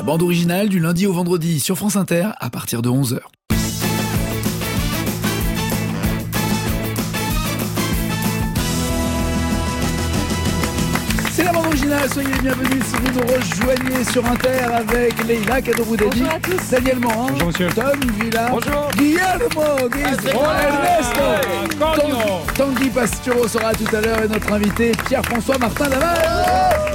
bande originale du lundi au vendredi sur France Inter à partir de 11h. C'est la bande originale, soyez les bienvenus si vous nous rejoignez sur Inter avec Leïla Kadroboudedi, Daniel Morin, Tom Villa, bonjour. Guillermo Guizmo, Ernesto, Tanguy Pastureau sera tout à l'heure et notre invité Pierre-François Martin Laval.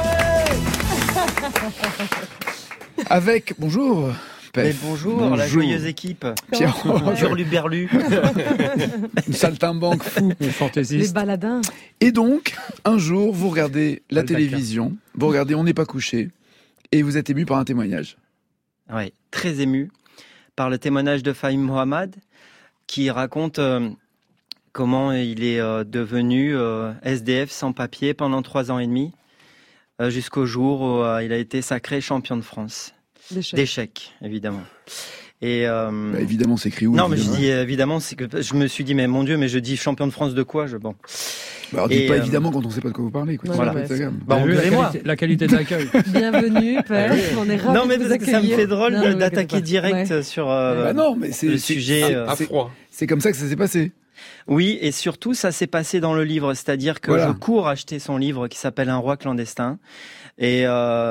Avec, bonjour bonjour, la joyeuse équipe. Pierre, Hurluberlu. une saltimbanque fou, les fantaisistes, les baladins. Et donc, un jour, vous regardez la télévision, vous regardez On n'est pas couché, et vous êtes ému par un témoignage. Oui, très ému par le témoignage de Fahim Mohamed, qui raconte comment il est devenu SDF sans papier pendant 3 ans et demi, jusqu'au jour où il a été sacré champion de France. D'échecs, évidemment. Et évidemment, c'est écrit où? Non, mais je dis évidemment, c'est que je me suis dit, mais mon Dieu, mais je dis champion de France de quoi bon. Alors, dites pas évidemment quand on ne sait pas de quoi vous parlez. Quoi. Voilà. La qualité de l'accueil. Bienvenue, Père. On est ravis non, mais de vous parce que ça me fait drôle d'attaquer direct sur non, mais le sujet. À froid. C'est comme ça que ça s'est passé. Oui, et surtout, ça s'est passé dans le livre. C'est-à-dire que je cours acheter son livre qui s'appelle Un roi clandestin. Et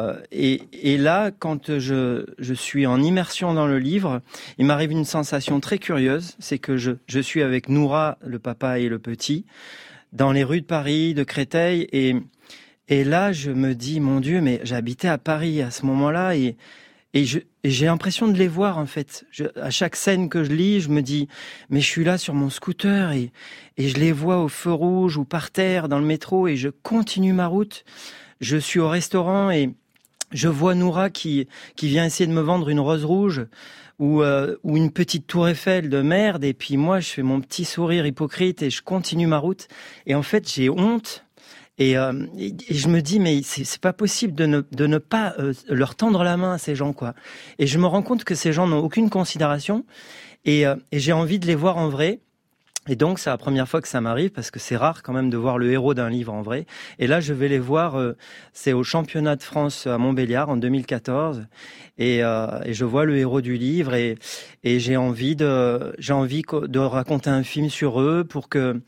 là, quand je suis en immersion dans le livre, il m'arrive une sensation très curieuse. C'est que je suis avec Noura, le papa et le petit, dans les rues de Paris, de Créteil. Et là, je me dis, mon Dieu, mais j'habitais à Paris à ce moment-là et j'ai l'impression de les voir, en fait. À chaque scène que je lis, je me dis, mais je suis là sur mon scooter et je les vois au feu rouge ou par terre dans le métro et je continue ma route. Je suis au restaurant et je vois Noura qui vient essayer de me vendre une rose rouge ou une petite tour Eiffel de merde. Et puis moi, je fais mon petit sourire hypocrite et je continue ma route. Et en fait, j'ai honte. Et je me dis, mais c'est pas possible de ne pas leur tendre la main à ces gens, quoi. Et je me rends compte que ces gens n'ont aucune considération. Et j'ai envie de les voir en vrai. Et donc, c'est la première fois que ça m'arrive, parce que c'est rare quand même de voir le héros d'un livre en vrai. Et là, je vais les voir, c'est au championnat de France à Montbéliard en 2014. Et je vois le héros du livre et j'ai envie de raconter un film sur eux pour que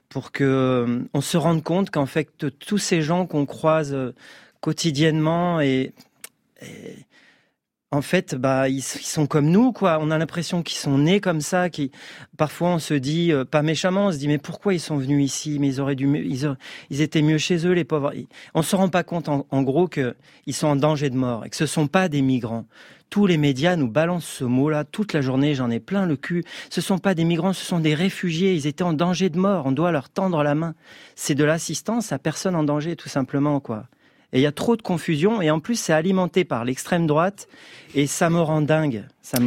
on se rende compte qu'en fait, tous ces gens qu'on croise quotidiennement et en fait, ils sont comme nous, quoi. On a l'impression qu'ils sont nés comme ça. Parfois, on se dit, pas méchamment, on se dit, mais pourquoi ils sont venus ici? Mais ils étaient mieux chez eux, les pauvres. On se rend pas compte, en gros, que ils sont en danger de mort et que ce sont pas des migrants. Tous les médias nous balancent ce mot-là toute la journée. J'en ai plein le cul. Ce sont pas des migrants, ce sont des réfugiés. Ils étaient en danger de mort. On doit leur tendre la main. C'est de l'assistance à personne en danger, tout simplement, quoi. Et il y a trop de confusion, et en plus, c'est alimenté par l'extrême droite, et ça me rend dingue.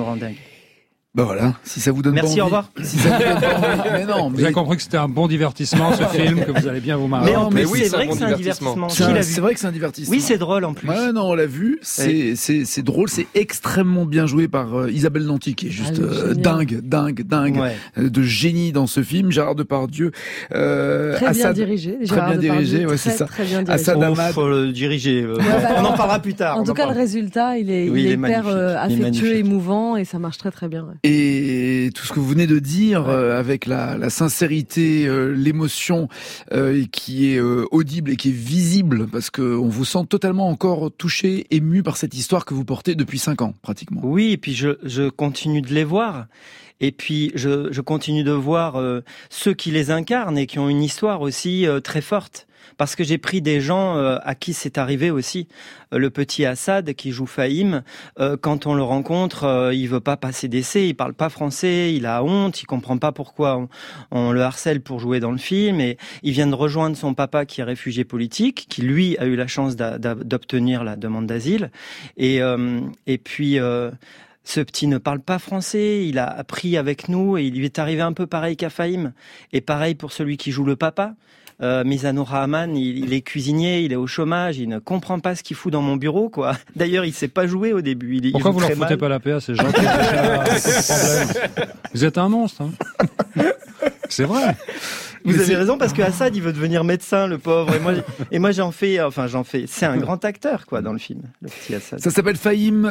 Ben voilà, si ça vous donne Merci, pas envie. Au revoir. Si ça vous donne pas envie. Mais non, vous avez compris que c'était un bon divertissement, ce film, que vous allez bien vous marrer. Mais en plus, oui, c'est vrai que c'est un divertissement. C'est vrai que c'est un divertissement. Oui, c'est drôle en plus. Ouais, non, on l'a vu. C'est drôle, c'est extrêmement bien joué par Isabelle Nanty, qui est juste dingue, ouais. De génie dans ce film. Gérard Depardieu, très bien dirigé. Ouais, c'est ça. Très bien dirigé. Assad Hamad. Faut le diriger. On en parlera plus tard. En tout cas, le résultat, il est hyper affectueux, émouvant, et ça marche très très bien. Ouais. Et tout ce que vous venez de dire, avec la sincérité, l'émotion qui est audible et qui est visible, parce qu'on vous sent totalement encore touché, ému par cette histoire que vous portez depuis 5 ans, pratiquement. Oui, et puis je continue de les voir. Et puis je continue de voir ceux qui les incarnent et qui ont une histoire aussi très forte. Parce que j'ai pris des gens à qui c'est arrivé aussi. Le petit Assad qui joue Fahim, quand on le rencontre, il veut pas passer d'essai, il parle pas français, il a honte, il comprend pas pourquoi on le harcèle pour jouer dans le film. Et il vient de rejoindre son papa qui est réfugié politique, qui lui a eu la chance d'obtenir la demande d'asile. Et puis ce petit ne parle pas français, il a appris avec nous et il lui est arrivé un peu pareil qu'à Fahim. Et pareil pour celui qui joue le papa. Mizanur Rahman, il est cuisinier, il est au chômage, il ne comprend pas ce qu'il fout dans mon bureau, quoi. D'ailleurs, il sait pas jouer au début. Pourquoi vous leur foutez pas la paix à ces gens qui ont problème? Vous êtes un monstre, hein. C'est vrai. Vous avez raison, parce que Assad, il veut devenir médecin, le pauvre. Et moi, j'en fais. C'est un grand acteur, quoi, dans le film, le petit Assad. Ça s'appelle Fahim.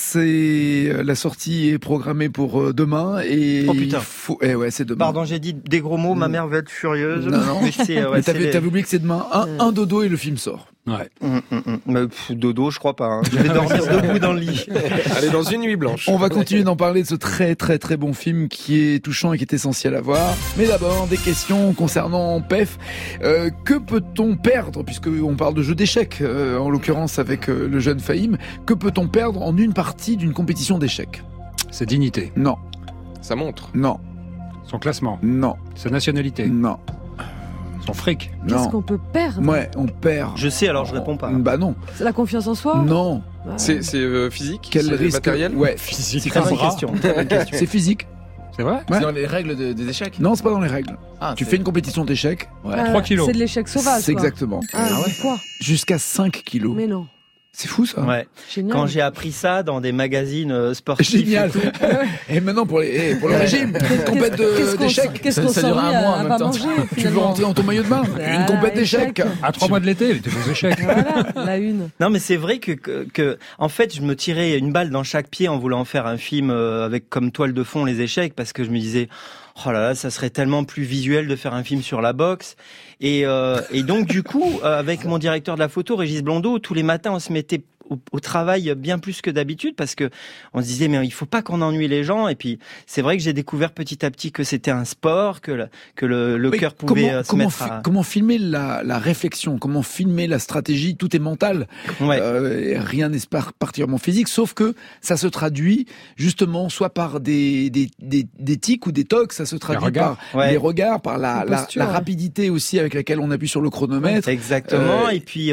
La sortie est programmée pour demain. Et oh putain. C'est demain. Pardon, j'ai dit des gros mots. Ma mère va être furieuse. Non. Mais t'avais oublié que c'est demain. Un dodo et le film sort. Ouais. Mais dodo, je crois pas. Hein. Je vais dormir debout dans le lit. Allez, dans une nuit blanche. On va continuer d'en parler de ce très très très bon film qui est touchant et qui est essentiel à voir. Mais d'abord, des questions concernant PEF. Que peut-on perdre, puisqu'on parle de jeu d'échecs, en l'occurrence avec le jeune Fahim, que peut-on perdre en une partie d'une compétition d'échecs? Sa dignité. Non. Sa montre. Non. Son classement. Non. Sa nationalité. Non. Son fric. Qu'est-ce qu'on peut perdre? Ouais, on perd. Je sais, alors je réponds pas. Bah non. C'est la confiance en soi? Non. C'est physique? Quel risque? Matériel? Ouais, physique. C'est très bonne question. C'est physique. C'est vrai? Ouais. C'est dans les règles des échecs? Non, c'est pas dans les règles. Tu c'est- fais une compétition d'échecs. Ouais. 3 kilos. C'est de l'échec sauvage. C'est quoi. exactement. Du poids. Jusqu'à 5 kilos. Mais non. C'est fou ça. Ouais. Génial. Quand j'ai appris ça dans des magazines sportifs. Génial. Et maintenant pour le régime, une compète d'échecs. Qu'est-ce qu'on Ça dure s'ennuie un mois en à même pas temps. manger? Tu veux rentrer dans ton maillot de bain? Une compète d'échecs. À 3 mois de l'été, il était aux échecs. Voilà, la une. Non, mais c'est vrai que, en fait, je me tirais une balle dans chaque pied en voulant faire un film avec comme toile de fond les échecs, parce que je me disais, oh là là, ça serait tellement plus visuel de faire un film sur la boxe. Et donc, du coup, avec mon directeur de la photo, Régis Blondeau, tous les matins, on se mettait au travail bien plus que d'habitude, parce que on se disait mais il faut pas qu'on ennuie les gens. Et puis c'est vrai que j'ai découvert petit à petit que c'était un sport, que le cœur pouvait se mettre à... Comment filmer la réflexion, comment filmer la stratégie, tout est mental. Ouais. Rien n'est particulièrement physique, sauf que ça se traduit justement soit par des tics ou des tocs, ça se traduit par les regards, par la rapidité aussi avec laquelle on appuie sur le chronomètre. Exactement. Et puis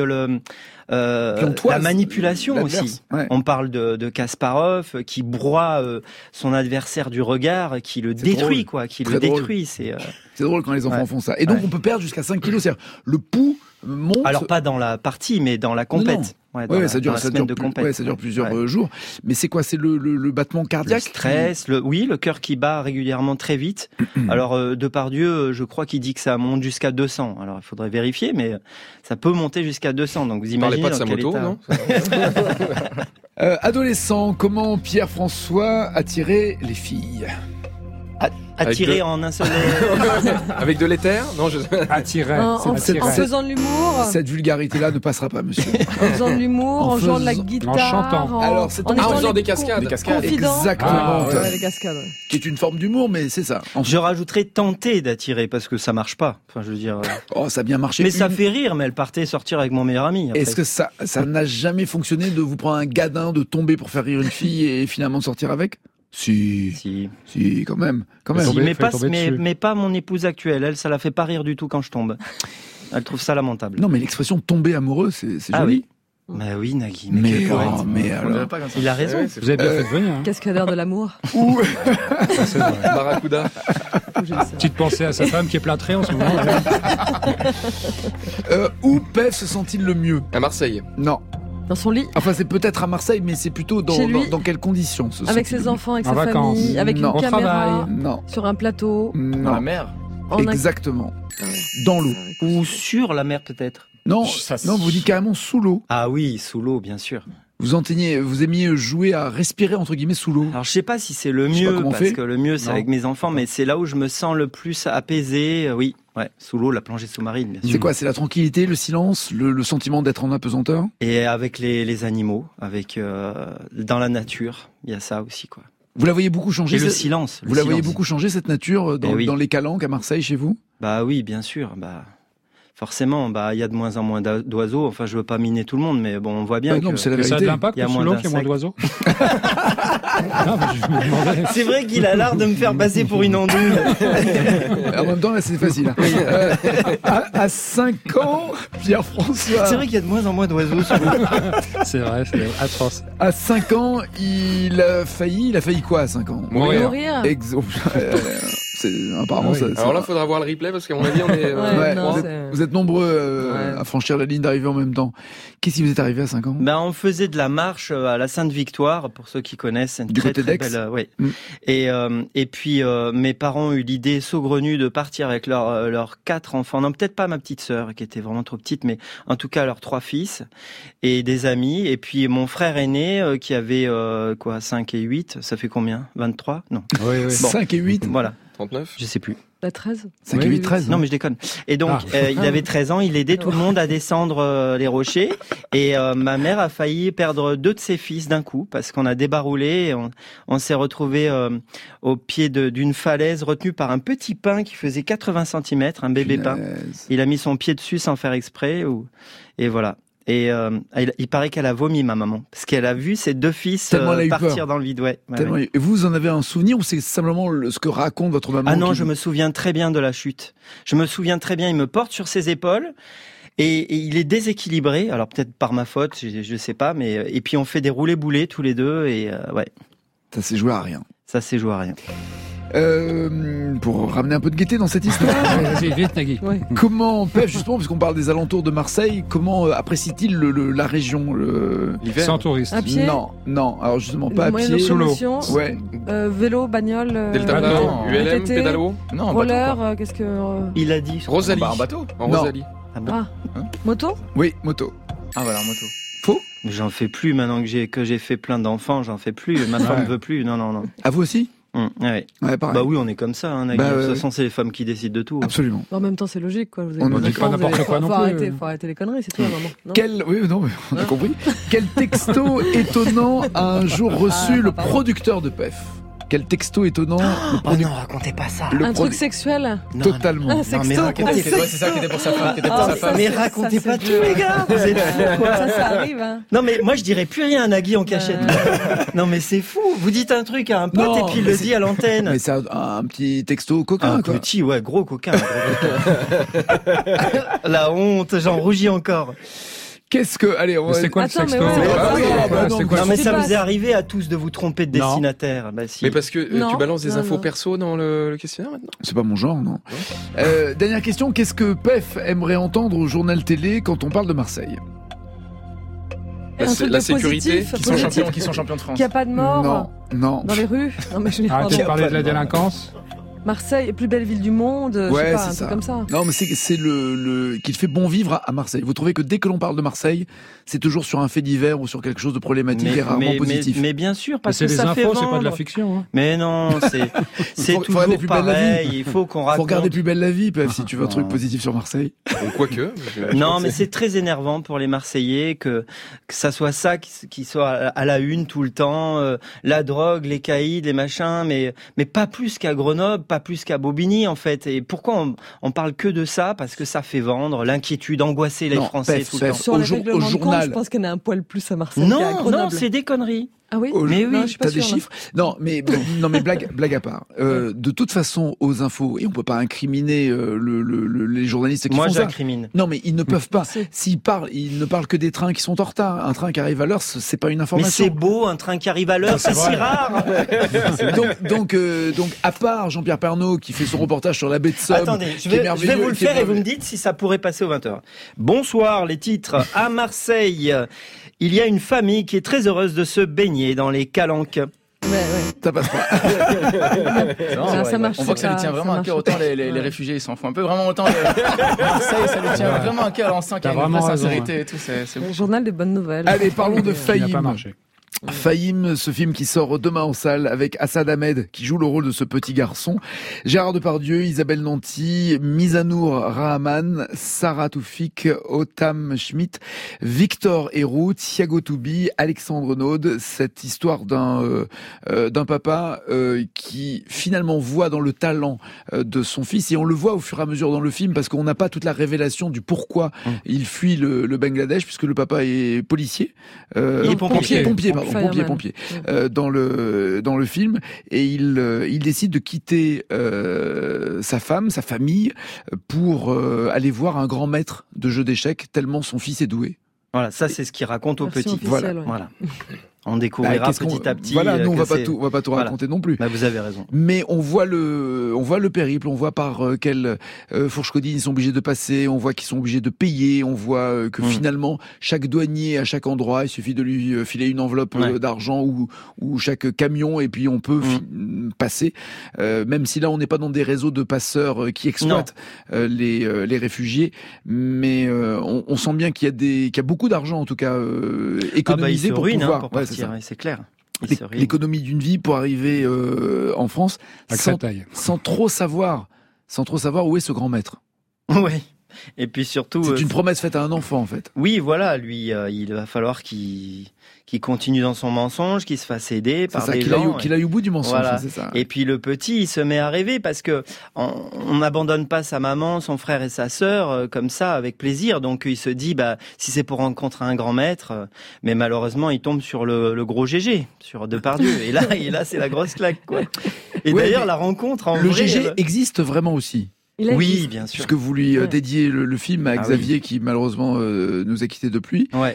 la manipulation aussi. Ouais. On parle de Kasparov qui broie son adversaire du regard, qui le détruit, drôle. qui Très le drôle. détruit. C'est drôle quand les enfants font ça. Et donc on peut perdre jusqu'à 5 kilos, c'est-à-dire le pouls monte. Alors pas dans la partie, mais dans la compète. Ça dure plusieurs jours. Mais c'est quoi? C'est le battement cardiaque? Le stress, le cœur qui bat régulièrement très vite. Alors Depardieu, je crois qu'il dit que ça monte jusqu'à 200. Alors il faudrait vérifier, mais ça peut monter jusqu'à 200. Donc vous imaginez Parlez pas de dans sa quel moto, état. non? Adolescent, comment Pierre-François attirait les filles? Attiré en un seul... Avec de l'éther? Non, Attirait. En faisant de l'humour. Cette vulgarité-là ne passera pas, monsieur. En faisant de l'humour, en jouant de la guitare. En chantant. Alors, c'est en faisant des cascades. Exactement. Les cascades. Qui est une forme d'humour, mais c'est ça. Je rajouterais tenter d'attirer, parce que ça marche pas. Enfin, je veux dire... Oh, ça a bien marché. Mais ça fait rire, mais elle partait sortir avec mon meilleur ami. Après. Est-ce que ça n'a jamais fonctionné de vous prendre un gadin, de tomber pour faire rire une fille et finalement de sortir avec? Si, quand même. Si, mais pas mon épouse actuelle. Elle, ça la fait pas rire du tout quand je tombe. Elle trouve ça lamentable. Non, mais l'expression tomber amoureux, c'est joli. Oui. Bah oui, Nagui. Mais alors... Il a raison. Vous avez bien fait de venir. Cascadeur de l'amour. Ou... Barracuda. Petite pensée à sa femme qui est plâtrée en ce moment. Où PEF se sent-il le mieux? À Marseille. Non. Dans son lit. Enfin, c'est peut-être à Marseille, mais c'est plutôt dans quelles conditions? Avec ses enfants, avec sa vacances. famille, avec une caméra, non. sur un plateau. Dans la mer. Exactement. Dans l'eau. Ou sur la mer peut-être. Non, vous dites carrément sous l'eau. Ah oui, sous l'eau, bien sûr. Vous aimiez jouer à respirer entre guillemets sous l'eau. Alors je sais pas si c'est le mieux, parce que le mieux c'est avec mes enfants, mais c'est là où je me sens le plus apaisé. Oui, sous l'eau, la plongée sous-marine, bien sûr. C'est quoi? C'est la tranquillité, le silence, le sentiment d'être en apesanteur? Et avec les animaux, avec dans la nature, il y a ça aussi, quoi. Vous la voyez beaucoup changer? Et le silence. Vous la voyez beaucoup changer, cette nature, dans les calanques à Marseille, chez vous? Bah oui, bien sûr. Forcément, il y a de moins en moins d'oiseaux. Enfin, je veux pas miner tout le monde, mais bon, on voit bien que c'est la vérité. Ça a de l'impact sous l'eau qu'il y a moins d'oiseaux. C'est vrai qu'il a l'art de me faire passer pour une andouille. En même temps, là, c'est facile. À 5 ans, Pierre-François... C'est vrai qu'il y a de moins en moins d'oiseaux sur l'eau. C'est vrai, c'est atroce. À 5 ans, il a failli quoi à 5 ans? Mourir. Apparemment, oui. Alors là, il faudra voir le replay parce qu'à mon avis, on est... vous êtes nombreux à franchir la ligne d'arrivée en même temps. Qu'est-ce qui vous est arrivé à 5 ans? On faisait de la marche à la Sainte-Victoire, pour ceux qui connaissent. Du côté d'Aix. Oui. Et puis, mes parents ont eu l'idée saugrenue de partir avec leurs 4 enfants. Non, peut-être pas ma petite sœur, qui était vraiment trop petite, mais en tout cas, leurs 3 fils et des amis. Et puis, mon frère aîné, qui avait 5 et 8, ça fait combien? 23? Non. Oui. Bon. 5 et 8? Voilà. 39? Je sais plus. 13. 5 et 8, 13. Non, mais je déconne. Et donc, il avait 13 ans, il aidait tout le monde à descendre les rochers. Et ma mère a failli perdre 2 de ses fils d'un coup, parce qu'on a débaroulé et on s'est retrouvé au pied d'une falaise, retenu par un petit pin qui faisait 80 cm, un bébé pin. Il a mis son pied dessus sans faire exprès, et voilà. Et il paraît qu'elle a vomi, ma maman, parce qu'elle a vu ses 2 fils partir dans le vide. Ouais. Et vous en avez un souvenir ou c'est simplement ce que raconte votre maman? Ah non, je me souviens très bien de la chute. Je me souviens très bien, il me porte sur ses épaules et il est déséquilibré. Alors peut-être par ma faute, je sais pas, mais et puis on fait des roulés-boulés tous les deux et ouais. Ça s'est joué à rien. Ça s'est joué à rien. Pour ramener un peu de gaieté dans cette histoire. Vas-y, vite, Nagui. Ouais. Comment, Pef, justement, parce qu'on parle des alentours de Marseille, comment apprécie-t-il la région, l'hiver? Sans touristes. À pied? Non, alors justement pas à Moyen pied. de locomotion, Ouais. Vélo, bagnole, Delta, ULM, VTT, pédalo? Non, en roller, bateau, qu'est-ce que... Il a dit. Rosalie. en bateau. En Non. Rosalie. moto? Oui, moto. Ah voilà, en moto. Faux? J'en fais plus maintenant que j'ai fait plein d'enfants, j'en fais plus. Ma femme veut plus. Non. À vous aussi? Ouais. Ouais, pareil. Bah oui, on est comme ça, Nagui. De toute façon, c'est les femmes qui décident de tout. Absolument. En même temps, c'est logique, quoi. Vous On ne dit pas n'importe quoi non plus. Faut arrêter les conneries, c'est tout, à un moment. Non On a compris. Quel texto étonnant a un jour reçu le producteur de Pef? Quel texto étonnant non, racontez pas ça. Un truc sexuel? Totalement. Un sexto? mais racontez- C'est ça qui était pour sa femme. Mais racontez pas tout, les gars. Vous êtes fous, quoi. Ça arrive, hein. Non, mais moi, je dirais plus rien à Nagui en cachette. Non, mais c'est fou. Vous dites un truc à un pote Non, et puis il mais le dit à l'antenne. Mais c'est un petit texto coquin, Un quoi. petit, ouais, gros coquin. La honte, j'en rougis encore. Qu'est-ce que... Allez, on va... C'était quoi le Attends, sexto? mais ouais, C'était quoi Non, mais ça pas- vous est arrivé à tous de vous tromper de Non. destinataire. Bah, si. Mais parce que Non. tu balances des Non, infos non. perso dans le questionnaire maintenant? C'est pas mon genre, non. Dernière question, qu'est-ce que Pef aimerait entendre au journal télé quand on parle de Marseille? Un truc La de sécurité? positif, Qui sont champions de France. qu'il n'y a pas de mort Non. dans les rues. Non, mais je veux dire, Arrêtez de pardon. parler de la délinquance. Marseille, plus belle ville du monde, je Ouais, sais pas, c'est un ça. truc comme ça. Non, mais c'est qu'il fait bon vivre à Marseille. Vous trouvez que dès que l'on parle de Marseille, c'est toujours sur un fait divers ou sur quelque chose de problématique et rarement positif. mais bien sûr, Mais parce c'est que des ça fait infos, c'est pas de la vendre. fiction. Hein. Mais non, c'est Faut toujours regarder Plus belle la vie. pareil. Il faut qu'on Faut raconte. regarder Plus belle la vie, Pef, si tu veux un truc positif sur Marseille. Quoique. Non, mais c'est très énervant pour les Marseillais que ça soit ça qui soit à la une tout le temps, la drogue, les caïds, les machins, mais pas plus qu'à Grenoble, pas plus qu'à Bobigny en fait. Et pourquoi on parle que de ça? Parce que ça fait vendre, l'inquiétude, angoisser les Non, Français Pef, tout le Pef. temps. Sur Au les jour- règlements au de compte, journal. je pense qu'il y en a un poil plus à Marseille qu'à Non, Grenoble. c'est des conneries. Ah oui? Mais oui, Non, je suis pas T'as des sûre, là. chiffres? Non, mais blague à part. De toute façon, aux infos, et on peut pas incriminer les journalistes qui Moi, font ça. j'incrimine. Non, mais ils ne peuvent pas. Si. S'ils parlent, ils ne parlent que des trains qui sont en retard. Un train qui arrive à l'heure, c'est pas une Mais information. c'est beau, un train qui arrive à l'heure, c'est si rare. donc, à part Jean-Pierre Pernaut qui fait son reportage sur la baie de Somme, Attendez, je qui est vais merveilleux, vous le qui est faire et vous me merveilleux. dites si ça pourrait passer aux 20h. Bonsoir, les titres. À Marseille, il y a une famille qui est très heureuse de se baigner dans les calanques. Ouais. Ça passe pas. Non, Ça marche, on voit que ça c'est lui tient pas- vraiment ça à cœur. marche Autant pas. les réfugiés, ils s'en font un peu. Vraiment, autant Marseille, ça lui tient vraiment à cœur. On sent qu'il y a T'as une vraiment vraie raison, sincérité et tout. C'est Le journal des bonnes nouvelles. Allez, parlons de Qui n'a pas Fahim. marché. Fahim, ce film qui sort demain en salle avec Assad Ahmed qui joue le rôle de ce petit garçon, Gérard Depardieu, Isabelle Nanty, Mizanour Rahman, Sarah Toufik, Otam Schmidt, Victor Héroux, Thiago Toubi, Alexandre Naude. Cette histoire d'un papa qui finalement voit dans le talent de son fils, et on le voit au fur et à mesure dans le film parce qu'on n'a pas toute la révélation du pourquoi il fuit le Bangladesh, puisque le papa est policier. Il est pompier. Pompier, dans le film, et il décide de quitter sa femme, sa famille, pour aller voir un grand maître de jeu d'échecs, tellement son fils est doué. Voilà, ça c'est ce qu'il raconte au Version petit. officielle, ouais. Voilà. On découvrira petit à petit. Voilà, nous on va pas tout raconter non plus. Bah, vous avez raison. Mais on voit le périple, on voit par quelle fourche codine ils sont obligés de passer, on voit qu'ils sont obligés de payer, on voit que finalement chaque douanier à chaque endroit, il suffit de lui filer une enveloppe d'argent ou chaque camion et puis on peut passer. Même si là on n'est pas dans des réseaux de passeurs qui exploitent les réfugiés, mais on sent bien qu'il y a beaucoup d'argent en tout cas économisé pour pouvoir pour partir, c'est clair. L'économie d'une vie pour arriver en France sans trop savoir où est ce grand maître. Oui. Et puis surtout, c'est une promesse faite à un enfant en fait. Oui, voilà, lui, il va falloir qu'il continue dans son mensonge, qu'il se fasse aider par des gens. Qu'il aille au bout du mensonge, voilà. C'est ça. Et puis le petit, il se met à rêver parce que on n'abandonne pas sa maman, son frère et sa sœur comme ça avec plaisir. Donc il se dit, si c'est pour rencontrer un grand maître, mais malheureusement il tombe sur le gros GG, sur Depardieu. Et là, c'est la grosse claque, quoi. Et d'ailleurs, la rencontre en le vrai, GG existe vraiment aussi. Oui, bien sûr. Puisque vous lui dédiez le film à Xavier, qui malheureusement nous a quittés depuis. Ouais.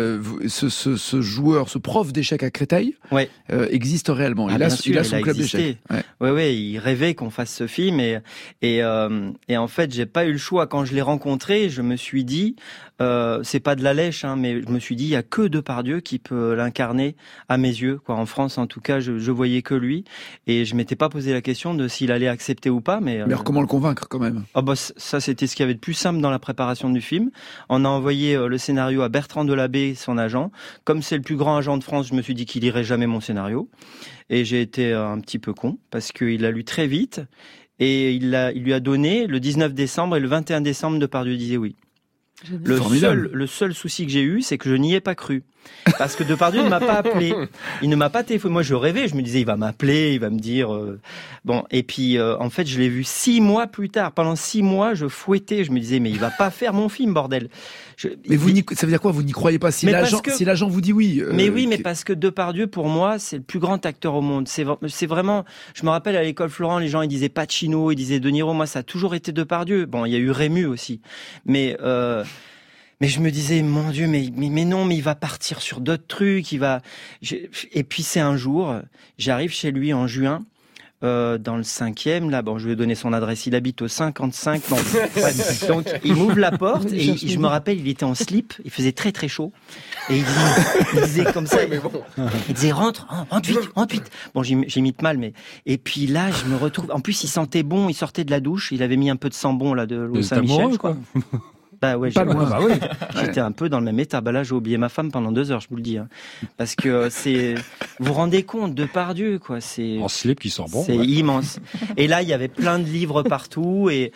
Ce joueur, ce prof d'échecs à Créteil, existe réellement. Il a son club d'échecs. Ouais, il rêvait qu'on fasse ce film et en fait, j'ai pas eu le choix. Quand je l'ai rencontré, je me suis dit, c'est pas de la lèche, mais je me suis dit, il y a que Depardieu qui peut l'incarner à mes yeux, quoi. En France, en tout cas, je voyais que lui et je m'étais pas posé la question de s'il allait accepter ou pas. Mais alors comment le convaincre quand même? Ça, c'était ce qu'il y avait de plus simple dans la préparation du film. On a envoyé le scénario à Bertrand Delabé, son agent. Comme c'est le plus grand agent de France, je me suis dit qu'il lirait jamais mon scénario. Et j'ai été un petit peu con parce qu'il l'a lu très vite et il lui a donné le 19 décembre et le 21 décembre Depardieu disait oui. Le seul souci que j'ai eu, c'est que je n'y ai pas cru. Parce que Depardieu ne m'a pas appelé. Il ne m'a pas téléphoné. Moi, je rêvais. Je me disais, il va m'appeler, il va me dire... Bon, et puis, en fait, je l'ai vu 6 mois plus tard. Pendant 6 mois, je fouettais. Je me disais, mais il va pas faire mon film, bordel. Mais ça veut dire quoi? Vous n'y croyez pas? Si l'agent vous dit oui. Mais oui, mais parce que Depardieu, pour moi, c'est le plus grand acteur au monde. C'est vraiment... Je me rappelle à l'école Florent, les gens, ils disaient Pacino, ils disaient De Niro. Moi, ça a toujours été Depardieu. Bon, il y a eu Rému aussi. Mais je me disais, mon Dieu, mais non, mais il va partir sur d'autres trucs, et puis c'est un jour, j'arrive chez lui en juin, dans le 5e, là, bon, je vais donner son adresse, il habite au 55, bon, donc il m'ouvre la porte, et je me rappelle, il était en slip, il faisait très très chaud, et il disait comme ça, il disait, rentre vite. Bon, j'imite mal, mais, et puis là, je me retrouve, en plus, il sentait bon, il sortait de la douche, il avait mis un peu de sang-bon, là, de l'eau Saint-Michel, je crois. Ouais, j'étais un peu dans le même état. Là, j'ai oublié ma femme pendant 2 heures, je vous le dis. Parce que vous vous rendez compte, Depardieu, quoi. C'est en slip qui sent bon. C'est immense. Et là, il y avait plein de livres partout, et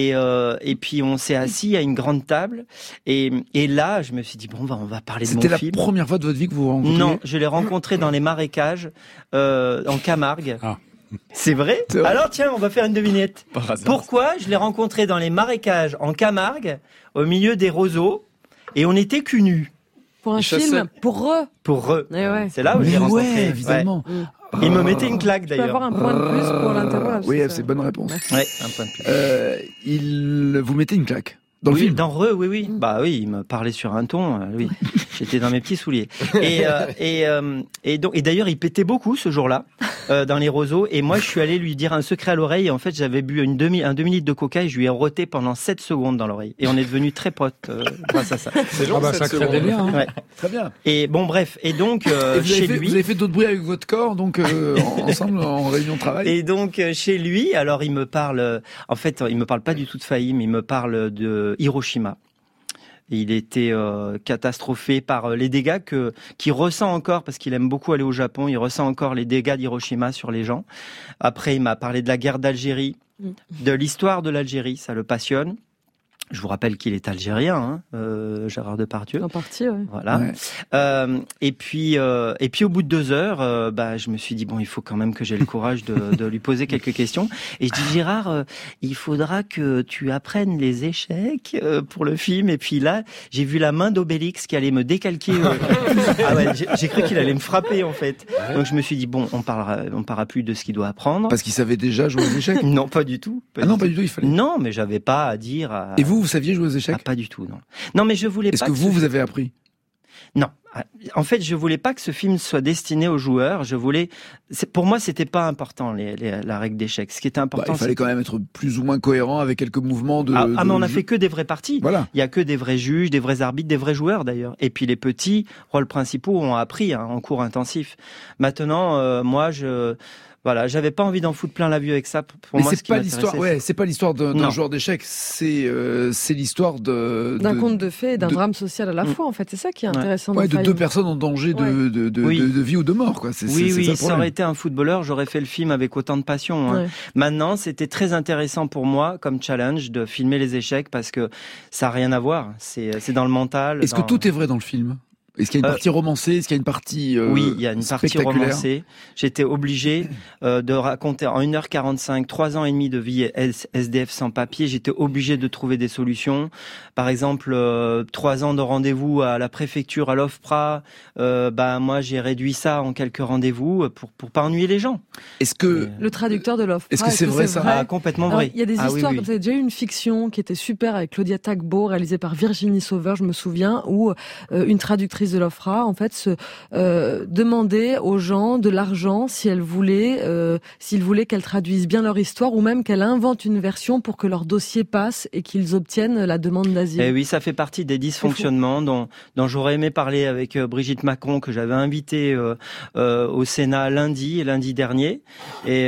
puis on s'est assis à une grande table. Et là, je me suis dit, on va parler de mon film. C'était la première fois de votre vie que vous vous rencontrez? Non, je l'ai rencontré dans les marécages, en Camargue. Ah. C'est vrai? Alors tiens, on va faire une devinette. Pourquoi je l'ai rencontré dans les marécages en Camargue, au milieu des roseaux, et on était cul nus? Pour un film? Pour eux. C'est là où je l'ai rencontré. Ouais, évidemment. Ouais. Il me mettait une claque d'ailleurs. Tu peux avoir un point de plus pour l'intervalle. Oui, c'est bonne réponse. Ouais, un point de plus. Vous mettez une claque. Dans le film. Oui. Bah oui, il me parlait sur un ton, oui. J'étais dans mes petits souliers. Et d'ailleurs, il pétait beaucoup ce jour-là, dans les roseaux. Et moi, je suis allé lui dire un secret à l'oreille. Et en fait, j'avais bu un demi-litre de coca et je lui ai roté pendant 7 secondes dans l'oreille. Et on est devenus très potes, grâce à ça. C'est long, ça crée des liens. Ouais. Très bien. Et bon, bref. Et donc, chez lui. Vous avez fait d'autres bruits avec votre corps, donc, ensemble, en réunion de travail. Et donc, chez lui, alors, il me parle, en fait, il me parle pas du tout de Fahim, il me parle de Hiroshima. Il était catastrophé par les dégâts qu'il ressent encore, parce qu'il aime beaucoup aller au Japon, il ressent encore les dégâts d'Hiroshima sur les gens. Après, il m'a parlé de la guerre d'Algérie, de l'histoire de l'Algérie, ça le passionne. Je vous rappelle qu'il est algérien, Gérard Depardieu. En partie, ouais. Voilà. Ouais. Et puis au bout de 2 heures, je me suis dit il faut quand même que j'ai le courage de lui poser quelques questions. Et je dis Gérard, il faudra que tu apprennes les échecs pour le film. Et puis là, j'ai vu la main d'Obélix qui allait me décalquer. J'ai cru qu'il allait me frapper en fait. Ouais. Donc je me suis dit on parlera plus de ce qu'il doit apprendre. Parce qu'il savait déjà jouer aux échecs. Non, pas du tout. Pas du tout, il fallait. Non, mais j'avais pas à dire. Et vous saviez jouer aux échecs? Pas du tout, non. Non, mais je voulais pas. Est-ce que vous avez appris? Non. En fait, je voulais pas que ce film soit destiné aux joueurs. Pour moi, c'était pas important la règle d'échecs. Ce qui était important, il fallait quand même être plus ou moins cohérent avec quelques mouvements de. Mais on a fait que des vraies parties. Voilà. Il y a que des vrais juges, des vrais arbitres, des vrais joueurs d'ailleurs. Et puis les petits rôles principaux ont appris en cours intensif. Maintenant, moi, j'avais pas envie d'en foutre plein la vue avec ça. Pour moi, c'est pas l'histoire. Ouais, c'est pas l'histoire d'un joueur d'échecs. C'est l'histoire d'un conte de fées et d'un drame social à la fois. En fait, c'est ça qui est intéressant. Ouais, de deux personnes en danger de vie ou de mort. Quoi. Oui. Ça aurait été un footballeur, j'aurais fait le film avec autant de passion. Ouais. Maintenant, c'était très intéressant pour moi comme challenge de filmer les échecs parce que ça a rien à voir. C'est dans le mental. Est-ce que tout est vrai dans le film ? Est-ce qu'il y a une partie romancée ? Est-ce qu'il y a une partie Oui, il y a une partie romancée. J'étais obligé de raconter en 1h45 3 ans et demi de vie SDF sans papier. J'étais obligé de trouver des solutions. Par exemple, 3 ans de rendez-vous à la préfecture, à l'OFPRA. Moi, j'ai réduit ça en quelques rendez-vous pour pas ennuyer les gens. Est-ce que le traducteur de l'OFPRA, est-ce que c'est vrai ça ? Complètement vrai. Il y a des histoires comme ça. Il y a déjà eu une fiction qui était super avec Claudia Tagbo, réalisée par Virginie Sauveur, je me souviens, où une traductrice de l'OFPRA, en fait, demandait aux gens de l'argent s'ils voulaient qu'elles traduisent bien leur histoire ou même qu'elles inventent une version pour que leur dossier passe et qu'ils obtiennent la demande d'asile. Et oui, ça fait partie des dysfonctionnements dont j'aurais aimé parler avec Brigitte Macron, que j'avais invitée au Sénat lundi dernier. Et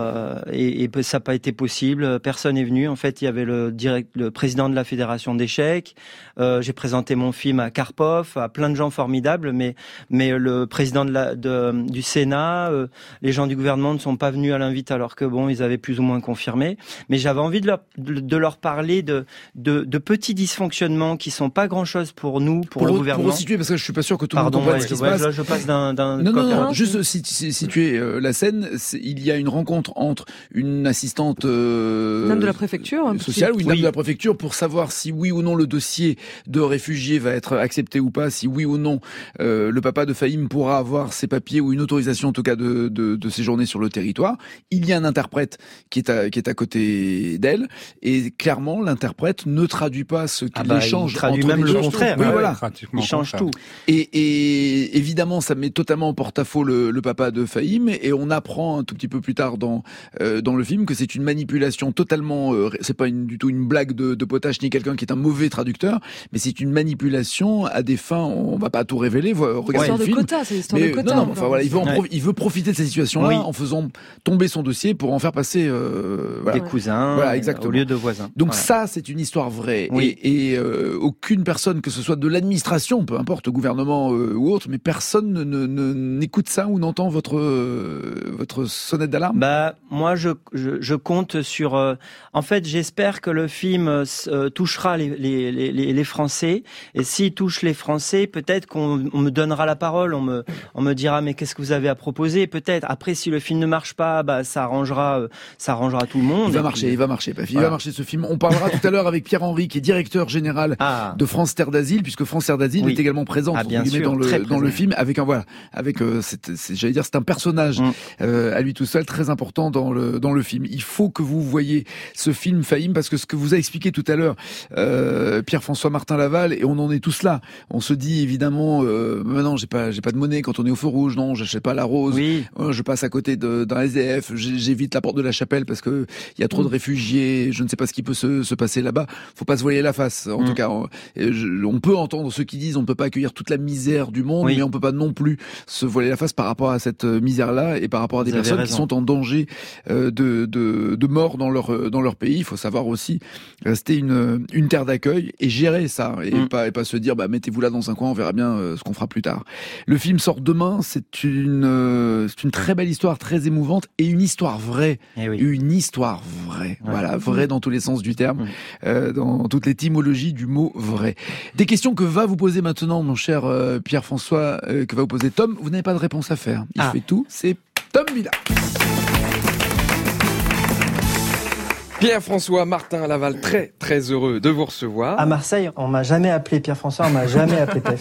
ça n'a pas été possible. Personne n'est venu. En fait, il y avait le président de la Fédération d'échecs. J'ai présenté mon film à Karpov, à plein de gens formidables, mais le président du Sénat, les gens du gouvernement ne sont pas venus à l'invite alors que ils avaient plus ou moins confirmé. Mais j'avais envie de leur parler de petits dysfonctionnements qui sont pas grand-chose pour nous, pour le gouvernement. Pour situer, parce que je suis pas sûr que tout le monde comprenne ce qui se passe. Là, je passe d'un. Non, juste situer la scène. Il y a une rencontre entre une assistante dame de la préfecture sociale ou une dame de la préfecture pour savoir si oui ou non le dossier de réfugié va être accepté ou pas, si oui ou non le papa de Fahim pourra avoir ses papiers ou une autorisation en tout cas de séjourner sur le territoire. Il y a un interprète qui est à côté d'elle et clairement l'interprète ne traduit pas ce qu'il échange. Il traduit même le contraire. Oui, voilà. Il change tout. Et évidemment, ça met totalement en porte-à-faux le papa de Fahim et on apprend un tout petit peu plus tard dans le film que c'est une manipulation totalement. C'est pas du tout une blague de potache ni quelqu'un qui est un mauvais traducteur, mais c'est une manipulation à des fins. On va pas tout révéler. Regardez le film. C'est l'histoire de quota. Non, enfin voilà, il veut profiter de cette situation-là en faisant tomber son dossier pour en faire passer des cousins, au lieu de voisins. Donc ça, c'est une histoire vraie. Oui. Et aucune personne, que ce soit de l'administration, peu importe, gouvernement ou autre, mais personne n'écoute ça ou n'entend votre sonnette d'alarme. Moi, je compte sur. En fait, j'espère que le film touchera les Français. Et s'il touche les Français, peut-être qu'on me donnera la parole. On me dira mais qu'est-ce que vous avez à proposer. Peut-être. Après, si le film ne marche pas, ça arrangera tout le monde. Il va marcher, Paf. Il va marcher ce film. On parlera tout à l'heure avec Pierre-Henri, qui est directeur général de France Terre d'Asile, puisque France Terre d'Asile est également présente dans le film, avec c'est un personnage à lui tout seul très important dans le film. Il faut que vous voyez ce film Fahim, parce que ce que vous a expliqué tout à l'heure Pierre-François Martin Laval, et on en est tous là. On se dit évidemment non, j'ai pas de monnaie quand on est au feu rouge, non, j'achète pas la rose, je passe à côté d'un SDF, j'évite la porte de la chapelle parce que il y a trop de réfugiés, je ne sais pas ce qui peut se passer là-bas. Faut pas se voiler la face. En tout cas, on peut entendre ceux qui disent on ne peut pas accueillir toute la misère du monde, mais on peut pas non plus se voiler la face par rapport à cette misère-là et par rapport à des personnes qui sont en danger de mort dans leur pays. Il faut savoir aussi rester une terre d'accueil et gérer ça et pas se dire mettez-vous là dans un coin, on verra bien ce qu'on fera plus tard. Le film sort demain. C'est une très belle histoire, très émouvante et une histoire vraie. Une histoire vraie. Voilà, vraie dans tous les sens du terme, dans toute l'étymologie du mot vrai. Des questions que va vous poser maintenant mon cher Pierre-François, que va vous poser Tom. Vous n'avez pas de réponse à faire. Il fait tout. C'est Tom Villa. Pierre-François Martin Laval, très très heureux de vous recevoir. À Marseille, on m'a jamais appelé Pierre-François, on m'a jamais appelé Pef.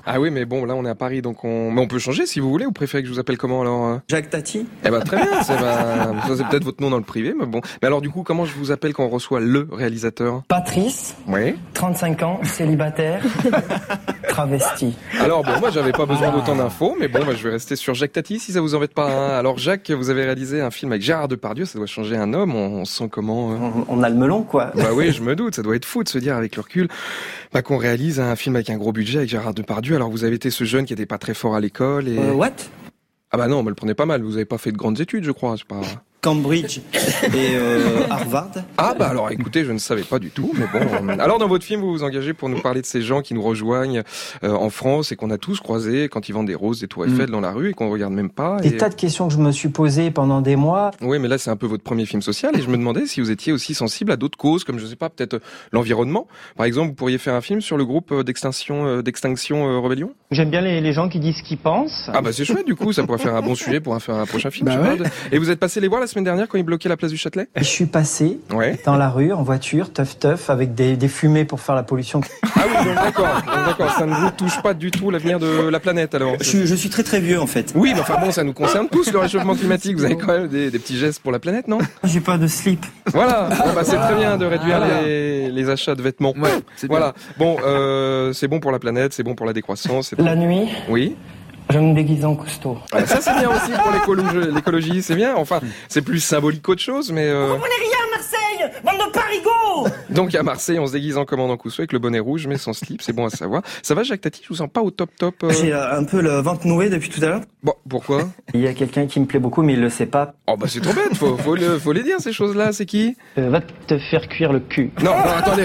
Ah oui, mais bon, là on est à Paris, donc mais on peut changer si vous voulez. Vous préférez que je vous appelle comment alors? Jacques Tati. Eh ben très bien, ça c'est peut-être votre nom dans le privé, mais bon. Mais alors du coup, comment je vous appelle quand on reçoit le réalisateur? Patrice. Oui. 35 ans, célibataire, travesti. Alors bon, moi j'avais pas besoin d'autant d'infos, mais bon, je vais rester sur Jacques Tati si ça vous embête pas. Hein. Alors Jacques, vous avez réalisé un film avec Gérard Depardieu, ça doit changer un homme. On sent comment On a le melon, quoi. Bah oui, je me doute, ça doit être fou de se dire avec le recul qu'on réalise un film avec un gros budget avec Gérard Depardieu. Alors vous avez été ce jeune qui était pas très fort à l'école et... What? Ah bah non, me le prenez pas mal, vous avez pas fait de grandes études, je crois, c'est pas... Cambridge et Harvard. Ah bah alors écoutez, je ne savais pas du tout, mais bon. Alors dans votre film, vous vous engagez pour nous parler de ces gens qui nous rejoignent en France et qu'on a tous croisés quand ils vendent des roses, des tours Eiffel dans la rue et qu'on regarde même pas. Des tas de questions que je me suis posées pendant des mois. Oui, mais là c'est un peu votre premier film social et je me demandais si vous étiez aussi sensible à d'autres causes, comme je sais pas, peut-être l'environnement. Par exemple, vous pourriez faire un film sur le groupe d'extinction Rebellion. J'aime bien les gens qui disent ce qu'ils pensent. Ah bah c'est chouette du coup, ça pourrait faire un bon sujet pour faire un prochain film. Bah je sais ouais. pas. Et vous êtes passé les voir la semaine dernière quand ils bloquaient la place du Châtelet? Je suis passé dans la rue en voiture, teuf, avec des fumées pour faire la pollution. Ah oui, donc d'accord, ça ne vous touche pas du tout l'avenir de la planète alors. Je suis très très vieux en fait. Oui, mais enfin bon, ça nous concerne tous le réchauffement climatique. Vous avez quand même des petits gestes pour la planète, non? J'ai pas de slip. Voilà, bon, bah, c'est très bien de réduire les achats de vêtements. Ouais, c'est bien. Voilà, bon, c'est bon pour la planète, c'est bon pour la décroissance. C'est bon. La nuit, Oui. je me déguise en cousteau. Ah, ça c'est bien aussi pour l'écologie, c'est bien. Enfin, c'est plus symbolique qu'autre chose, mais. Vous comprenez rien à Marseille, bande de parigots. Donc à Marseille, on se déguise en commandant Cousseau avec le bonnet rouge, mais sans slip, c'est bon à savoir. Ça va, Jacques Tati? Je vous sens pas au top. J'ai un peu le ventre noué depuis tout à l'heure. Bon, pourquoi? Il y a quelqu'un qui me plaît beaucoup, mais il le sait pas. Oh bah c'est trop bête, faut les dire ces choses-là. C'est qui? Va te faire cuire le cul. Non, attendez.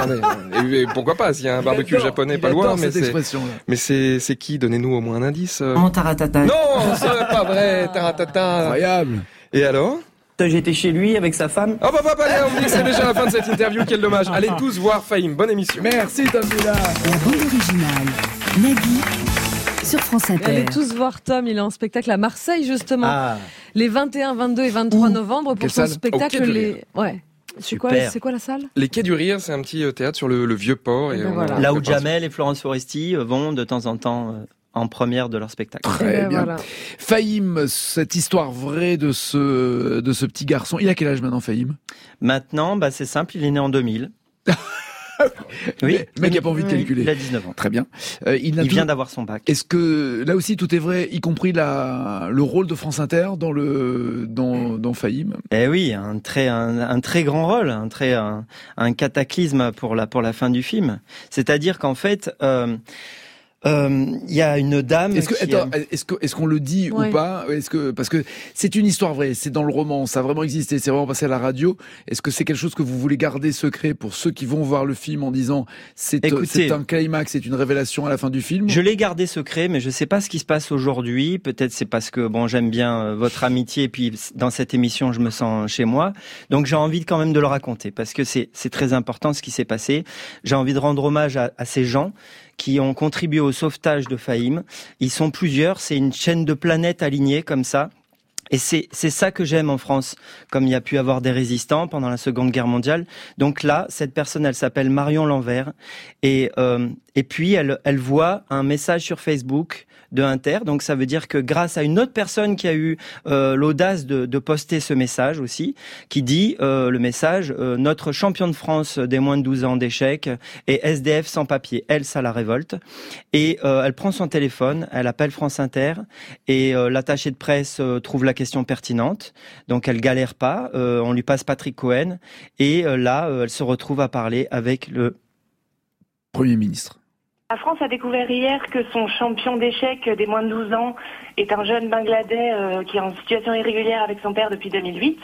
Et pourquoi pas? S'il y a un barbecue japonais pas loin, mais c'est qui? Donnez-nous au moins un indice. Mon taratata. Non, c'est pas vrai, taratata. Incroyable. Et alors? J'étais chez lui avec sa femme. Oh bah allez, on me dit que c'est déjà la fin de cette interview, quel dommage. Allez tous voir Fahim, bonne émission. Merci Tamila. La bande originale. Nagui sur France Inter. Allez tous voir Tom, il est en spectacle à Marseille justement. Les 21, 22 et 23 novembre pour son spectacle. C'est quoi la salle? Les Quais du Rire, c'est un petit théâtre sur le Vieux-Port. Voilà. Là où Jamel et Florence Foresti vont de temps en temps en première de leur spectacle. Très bien. Voilà. Fahim, cette histoire vraie de ce petit garçon, il a quel âge maintenant Fahim? Maintenant, c'est simple, il est né en 2000. Oui. Le mec n'a pas envie de calculer. Il a 19 ans. Très bien. Il vient d'avoir son bac. Est-ce que là aussi tout est vrai, y compris le rôle de France Inter dans Fahim? Eh oui, un très grand rôle, un cataclysme pour la fin du film. C'est-à-dire qu'en fait, il y a une dame. Est-ce qu'on le dit ou pas? Parce que c'est une histoire vraie, c'est dans le roman, ça a vraiment existé, c'est vraiment passé à la radio. Est-ce que c'est quelque chose que vous voulez garder secret pour ceux qui vont voir le film en disant c'est un climax, c'est une révélation à la fin du film? Je l'ai gardé secret, mais je sais pas ce qui se passe aujourd'hui. Peut-être c'est parce que j'aime bien votre amitié et puis dans cette émission je me sens chez moi. Donc j'ai envie quand même de le raconter parce que c'est très important ce qui s'est passé. J'ai envie de rendre hommage à ces gens qui ont contribué au sauvetage de Fahim. Ils sont plusieurs, c'est une chaîne de planètes alignées comme ça. Et c'est ça que j'aime en France, comme il y a pu avoir des résistants pendant la Seconde Guerre mondiale. Donc là, cette personne, elle s'appelle Marion Lanvert. Et puis, elle voit un message sur Facebook de Inter. Donc ça veut dire que grâce à une autre personne qui a eu l'audace de poster ce message aussi, qui dit le message notre champion de France des moins de 12 ans d'échecs est SDF sans papier. Elle, ça la révolte. Et elle prend son téléphone, elle appelle France Inter et l'attaché de presse trouve la question pertinente. Donc elle galère pas. On lui passe Patrick Cohen et là elle se retrouve à parler avec le Premier ministre. La France a découvert hier que son champion d'échecs des moins de 12 ans est un jeune Bangladais qui est en situation irrégulière avec son père depuis 2008.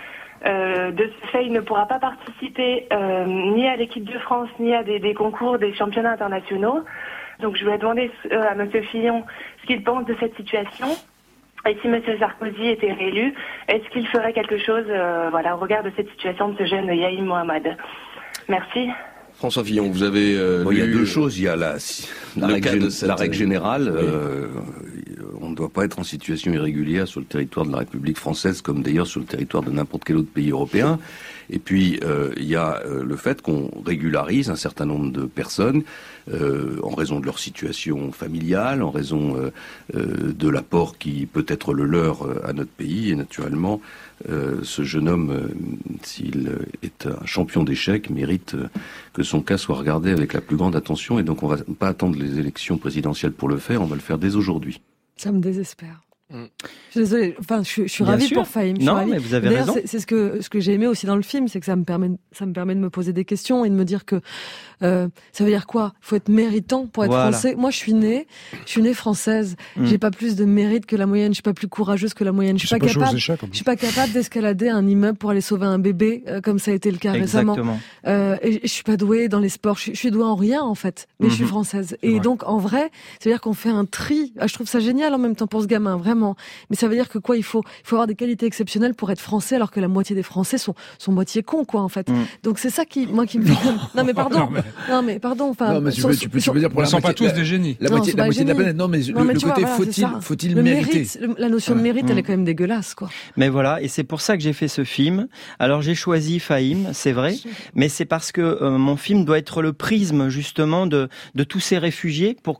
De ce fait, il ne pourra pas participer ni à l'équipe de France, ni à des concours, des championnats internationaux. Donc je voulais demander à M. Fillon ce qu'il pense de cette situation. Et si M. Sarkozy était réélu, est-ce qu'il ferait quelque chose au regard de cette situation de ce jeune Yaïm Mohamed? Merci. François Fillon, vous avez il y a deux choses. Il y a la règle générale. On doit pas être en situation irrégulière sur le territoire de la République française, comme d'ailleurs sur le territoire de n'importe quel autre pays européen. Et puis, il y a le fait qu'on régularise un certain nombre de personnes en raison de leur situation familiale, en raison de l'apport qui peut être le leur à notre pays. Et naturellement, ce jeune homme, s'il est un champion d'échecs, mérite que son cas soit regardé avec la plus grande attention. Et donc, on va pas attendre les élections présidentielles pour le faire, on va le faire dès aujourd'hui. Ça me désespère. Je suis désolée, enfin, je suis ravie pour Fahim. Non, mais vous avez raison. C'est ce que j'ai aimé aussi dans le film, c'est que ça me permet de me poser des questions et de me dire que ça veut dire quoi ? Il faut être méritant pour être français. Moi, je suis née française. J'ai pas plus de mérite que la moyenne. Je suis pas plus courageuse que la moyenne. Je suis pas capable d'escalader un immeuble pour aller sauver un bébé, comme ça a été le cas récemment. Et je suis pas douée dans les sports. Je suis douée en rien, en fait. Mais je suis française. Et donc, en vrai, ça veut dire qu'on fait un tri. Je trouve ça génial en même temps pour ce gamin, vraiment. Mais ça veut dire que quoi, il faut avoir des qualités exceptionnelles pour être français, alors que la moitié des Français sont moitié cons, quoi, en fait. Donc c'est ça qui me fait. Non mais pardon. Enfin. Non mais tu peux dire pour la moitié. Ils sont pas tous des génies. La moitié de la planète. Non mais le côté faut-il mériter. La notion de mérite, elle est quand même dégueulasse, quoi. Mais voilà, et c'est pour ça que j'ai fait ce film. Alors j'ai choisi Fahim, c'est vrai, mais c'est parce que mon film doit être le prisme justement de tous ces réfugiés pour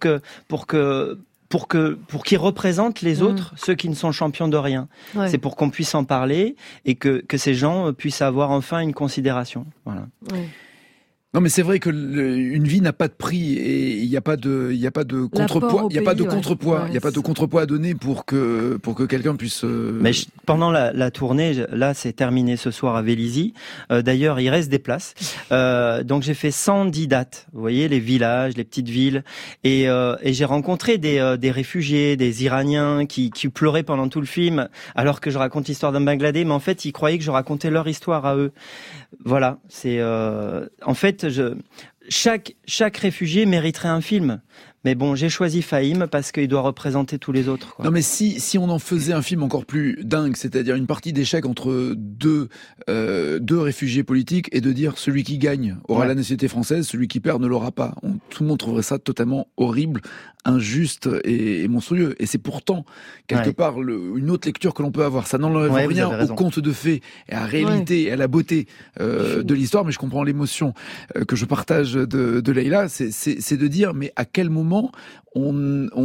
qu'ils représentent les autres, ceux qui ne sont champions de rien. Ouais. C'est pour qu'on puisse en parler et que ces gens puissent avoir enfin une considération. Voilà. Ouais. Non, mais c'est vrai que une vie n'a pas de prix et il n'y a pas de contrepoids. Il n'y a pas de contrepoids. Il n'y a pas de contrepoids à donner pour que quelqu'un puisse. Mais pendant la tournée, là, c'est terminé ce soir à Vélizy. D'ailleurs, il reste des places. Donc, j'ai fait 110 dates. Vous voyez, les villages, les petites villes, et j'ai rencontré des réfugiés, des Iraniens qui pleuraient pendant tout le film, alors que je raconte l'histoire d'un Bangladais. Mais en fait, ils croyaient que je racontais leur histoire à eux. Voilà, c'est en fait chaque réfugié mériterait un film. Mais bon, j'ai choisi Fahim parce qu'il doit représenter tous les autres, quoi. Non, mais si on en faisait un film encore plus dingue, c'est-à-dire une partie d'échecs entre deux réfugiés politiques et de dire celui qui gagne aura la nationalité française, celui qui perd ne l'aura pas. Tout le monde trouverait ça totalement horrible, injuste et monstrueux. Et c'est pourtant quelque part une autre lecture que l'on peut avoir. Ça n'enlève rien au conte de fées et à la réalité et à la beauté de l'histoire. Mais je comprends l'émotion que je partage de Leïla. C'est de dire mais à quel moment on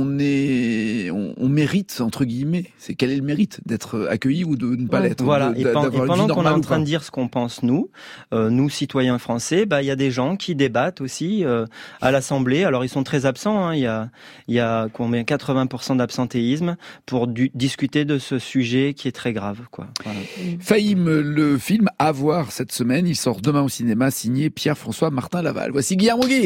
mérite, entre guillemets, quel est le mérite d'être accueilli ou de ne pas l'être. Voilà. Et pendant qu'on est en train de dire ce qu'on pense nous citoyens français, il y a des gens qui débattent aussi à l'Assemblée. Alors ils sont très absents. Il y a combien 80% d'absentéisme pour discuter de ce sujet qui est très grave, quoi. Voilà. Fahim, le film à voir cette semaine, il sort demain au cinéma, signé Pierre-François Martin Laval. Voici Guillermo Guise.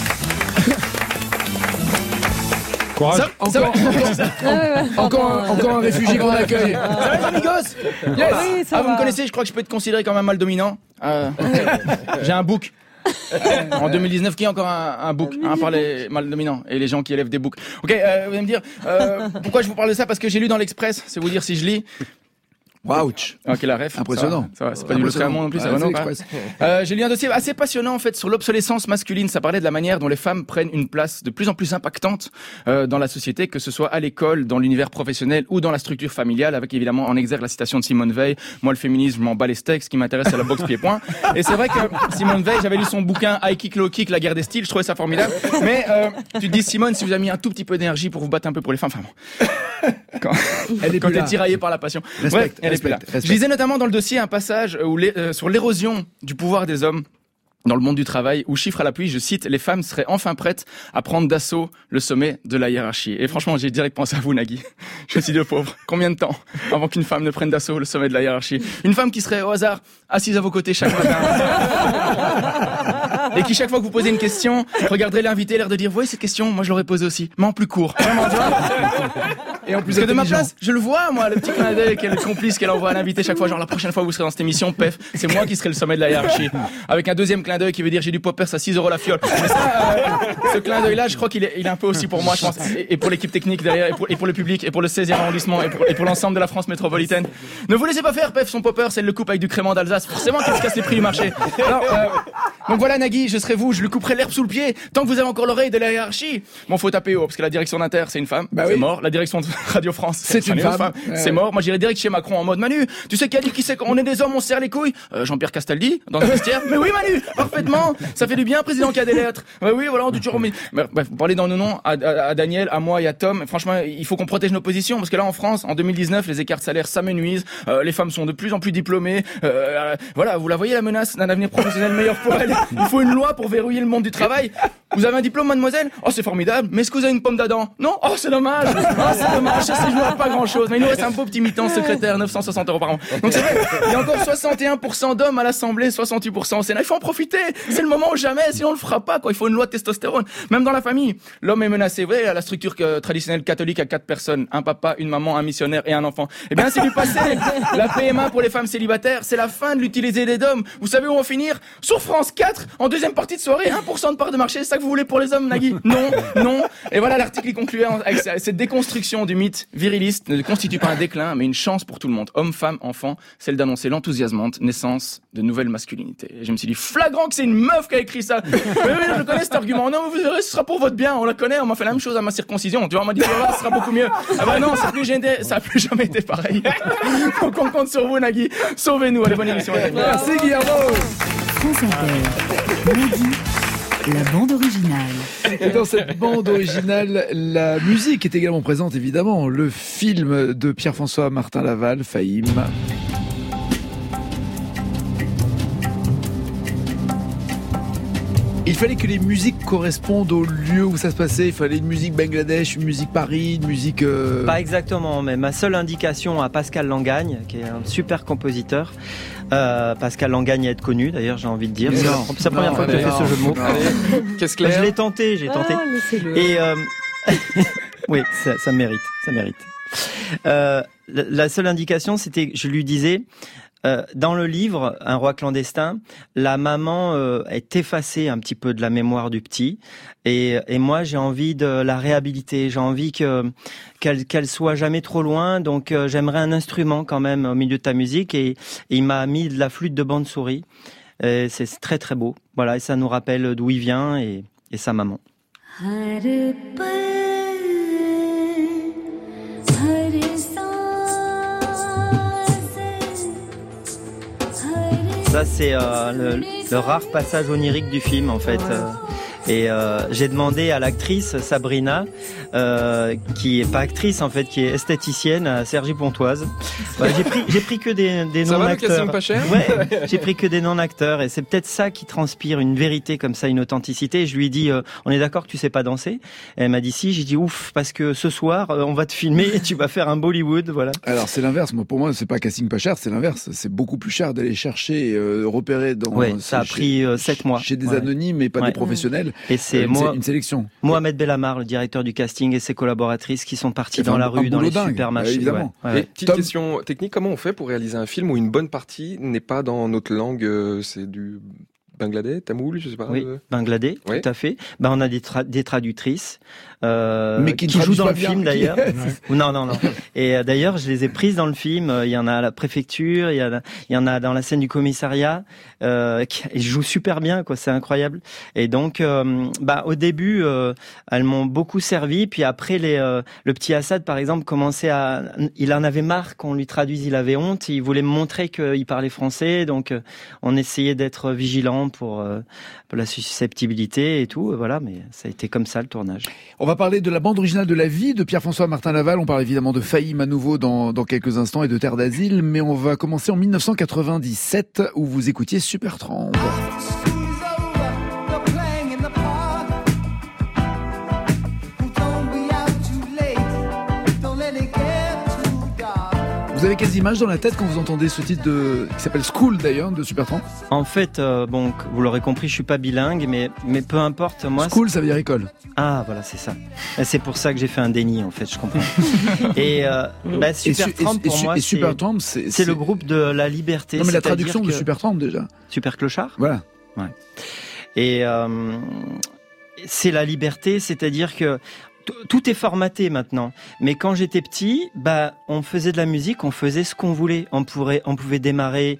Encore un réfugié qu'on accueille. Ça va les amigos? Yes. Oui, vous me connaissez, je crois que je peux être considéré comme un mâle dominant. J'ai un bouc. En 2019, qui a encore un bouc par les mâles dominants et les gens qui élèvent des boucs. Ok, vous allez me dire pourquoi je vous parle de ça? Parce que j'ai lu dans l'Express, c'est vous dire si je lis. Ouch. Ok, la ref. Impressionnant. Ça va, c'est pas du Loscamon non plus, ça va non, j'ai lu un dossier assez passionnant, en fait, sur l'obsolescence masculine. Ça parlait de la manière dont les femmes prennent une place de plus en plus impactante, dans la société, que ce soit à l'école, dans l'univers professionnel ou dans la structure familiale, avec évidemment en exergue la citation de Simone Veil. Moi, le féminisme, je m'en bats les steaks, ce qui m'intéresse, c'est la boxe pied-point. Et c'est vrai que Simone Veil, j'avais lu son bouquin High Kick, Low Kick, la guerre des styles, je trouvais ça formidable. Mais, tu te dis, Simone, si vous avez mis un tout petit peu d'énergie pour vous battre un peu pour les femmes, quand t'es tiraillé par la passion. Je lisais notamment dans le dossier un passage sur l'érosion du pouvoir des hommes dans le monde du travail, où, chiffre à l'appui, je cite, les femmes seraient enfin prêtes à prendre d'assaut le sommet de la hiérarchie. Et franchement, j'ai direct pensé à vous, Nagui. Je me suis dit, le pauvre, combien de temps avant qu'une femme ne prenne d'assaut le sommet de la hiérarchie? Une femme qui serait au hasard assise à vos côtés chaque matin. Et qui, chaque fois que vous posez une question, regarderait l'invité, l'air de dire, vous voyez cette question, moi je l'aurais posée aussi, mais en plus court. Vraiment, tu vois. Et en plus, parce que de ma place, je le vois, moi, le petit clin d'œil qu'elle complice qu'elle envoie à l'invité chaque fois, genre la prochaine fois vous serez dans cette émission, pef, c'est moi qui serai le sommet de la hiérarchie. Avec un deuxième clin d'œil qui veut dire j'ai du poppers à 6 € la fiole. Mais ça, ce clin d'œil là, je crois qu'il est un peu aussi pour moi, je pense, et pour l'équipe technique derrière, et pour le public, et pour le 16e arrondissement, et pour l'ensemble de la France métropolitaine. Ne vous laissez pas faire, pef, son popper, c'est le coupe avec du crément d'Alsace, forcément qu'il se casse les prix du marché. Alors, Donc voilà, Nagui, je serai vous, je lui couperai l'herbe sous le pied tant que vous avez encore l'oreille de la hiérarchie. Bon, faut taper haut parce que la direction d'Inter, c'est une femme, c'est mort. La direction de Radio France, c'est une femme, c'est mort. Moi, j'irai direct chez Macron en mode Manu. Tu sais qui a dit qui c'est qu'on est des hommes, on se serre les couilles. Jean-Pierre Castaldi dans le vestiaire. Mais oui, Manu, parfaitement. Ça fait du bien, président qui a des lettres. Oui, voilà, on dit toujours. Bref, vous parlez dans nos noms à Daniel, à moi et à Tom. Franchement, il faut qu'on protège nos positions parce que là, en France, en 2019, les écarts de salaire s'amenuisent. Les femmes sont de plus en plus diplômées. Voilà, vous la voyez la menace d'un avenir professionnel meilleur pour elles. Il faut une loi pour verrouiller le monde du travail. Vous avez un diplôme, mademoiselle? Oh, c'est formidable. Mais est-ce que vous avez une pomme d'Adam? Non? Oh, c'est dommage. Oh, c'est dommage. Ça, c'est joué pas grand chose. Mais il nous reste un beau petit mi-temps secrétaire, 960 € par an. Donc c'est vrai, il y a encore 61% d'hommes à l'Assemblée, 68% au Sénat. Il faut en profiter. C'est le moment ou jamais, sinon on le fera pas, quoi. Il faut une loi de testostérone. Même dans la famille, l'homme est menacé. Vous voyez, la structure traditionnelle catholique à 4 personnes. Un papa, une maman, un missionnaire et un enfant. Eh bien, c'est du passé. La PMA pour les femmes célibataires, c'est la fin de l'utiliser les hommes. Vous savez où on va finir? Sur France 4, en deuxième partie de soirée, 1% de part de marché. C'est ça que vous voulez pour les hommes, Nagui? Non. Et voilà, l'article il concluait avec cette déconstruction du mythe viriliste ne constitue pas un déclin, mais une chance pour tout le monde. Hommes, femmes, enfants, celle d'annoncer l'enthousiasmante naissance de nouvelles masculinités. Et je me suis dit, flagrant que c'est une meuf qui a écrit ça. Oui, je connais cet argument. Non, mais vous verrez, ce sera pour votre bien. On la connaît, on m'a fait la même chose à ma circoncision. Tu vois, on m'a dit, voilà, ce sera beaucoup mieux. Ah bah non, ça a plus jamais été pareil. Donc on compte sur vous, Nagui. Sauvez-nous. Allez, bonne émission. Merci, Guillermo. France Inter. Nagui. La bande originale. Et dans cette bande originale, la musique est également présente, évidemment. Le film de Pierre-François Martin Laval, Fahim. Il fallait que les musiques correspondent au lieu où ça se passait. Il fallait une musique Bangladesh, une musique Paris, une musique... Pas exactement, mais ma seule indication à Pascal Langagne, qui est un super compositeur. Pascal Langagne à être connu, d'ailleurs, j'ai envie de dire. C'est la première fois que je fais ce jeu de mots. Qu'est-ce que je l'ai tenté. Et oui, ça mérite. La seule indication, c'était que je lui disais... dans le livre Un roi clandestin, la maman est effacée un petit peu de la mémoire du petit, et moi j'ai envie de la réhabiliter. J'ai envie qu'elle soit jamais trop loin. Donc j'aimerais un instrument quand même au milieu de ta musique, et il m'a mis de la flûte de bande souris. C'est très très beau. Voilà, et ça nous rappelle d'où il vient et sa maman. Ça, c'est le rare passage onirique du film, en fait. Et j'ai demandé à l'actrice Sabrina, qui est pas actrice en fait, qui est esthéticienne à Cergy-Pontoise. J'ai pris que des non-acteurs. Ça va, pas cher. Ouais, j'ai pris que des non-acteurs, et c'est peut-être ça qui transpire une vérité comme ça, une authenticité. Je lui ai dit, on est d'accord que tu sais pas danser? Et elle m'a dit si. J'ai dit ouf, parce que ce soir on va te filmer et tu vas faire un Bollywood, voilà. Alors c'est l'inverse. Pour moi, c'est pas casting pas cher, c'est l'inverse. C'est beaucoup plus cher d'aller chercher, repérer dans. Ouais, ça a pris 7 mois. Chez des anonymes et pas des professionnels. Et c'est une sélection. Mohamed Belhamar, le directeur du casting, et ses collaboratrices qui sont partis dans la rue, dans les supermarchés. Évidemment. Et petite question technique, comment on fait pour réaliser un film où une bonne partie n'est pas dans notre langue, c'est du Bangladais, tamoul, je sais pas. Oui, Bangladais, tout à fait. On a des traductrices. Mais qui jouent dans le film d'ailleurs. Non. Et d'ailleurs, je les ai prises dans le film. Il y en a à la préfecture, il y en a dans la scène du commissariat. Ils jouent super bien, quoi. C'est incroyable. Et donc, au début, elles m'ont beaucoup servi. Puis après, le petit Assad, par exemple, il en avait marre qu'on lui traduise. Il avait honte. Il voulait me montrer qu'il parlait français. Donc, on essayait d'être vigilant pour la susceptibilité et tout. Voilà, mais ça a été comme ça le tournage. On va parler de la bande originale de la vie de Pierre-François Martin Laval. On parle évidemment de Fahim à nouveau dans quelques instants et de Terre d'Asile, mais on va commencer en 1997 où vous écoutiez Supertramp. Vous avez quelles images dans la tête quand vous entendez ce titre qui s'appelle School d'ailleurs, de Supertramp? En fait, vous l'aurez compris, je suis pas bilingue, mais peu importe. Moi, School, ça veut dire école. Ah, voilà, c'est ça. Et c'est pour ça que j'ai fait un déni, en fait, je comprends. Et Supertramp, pour moi, c'est le groupe de la liberté. Non, mais la traduction de Supertramp, déjà. Super clochard. Voilà. Ouais. Et c'est la liberté, c'est-à-dire que tout est formaté maintenant. Mais quand j'étais petit, on faisait de la musique, on faisait ce qu'on voulait. On pouvait démarrer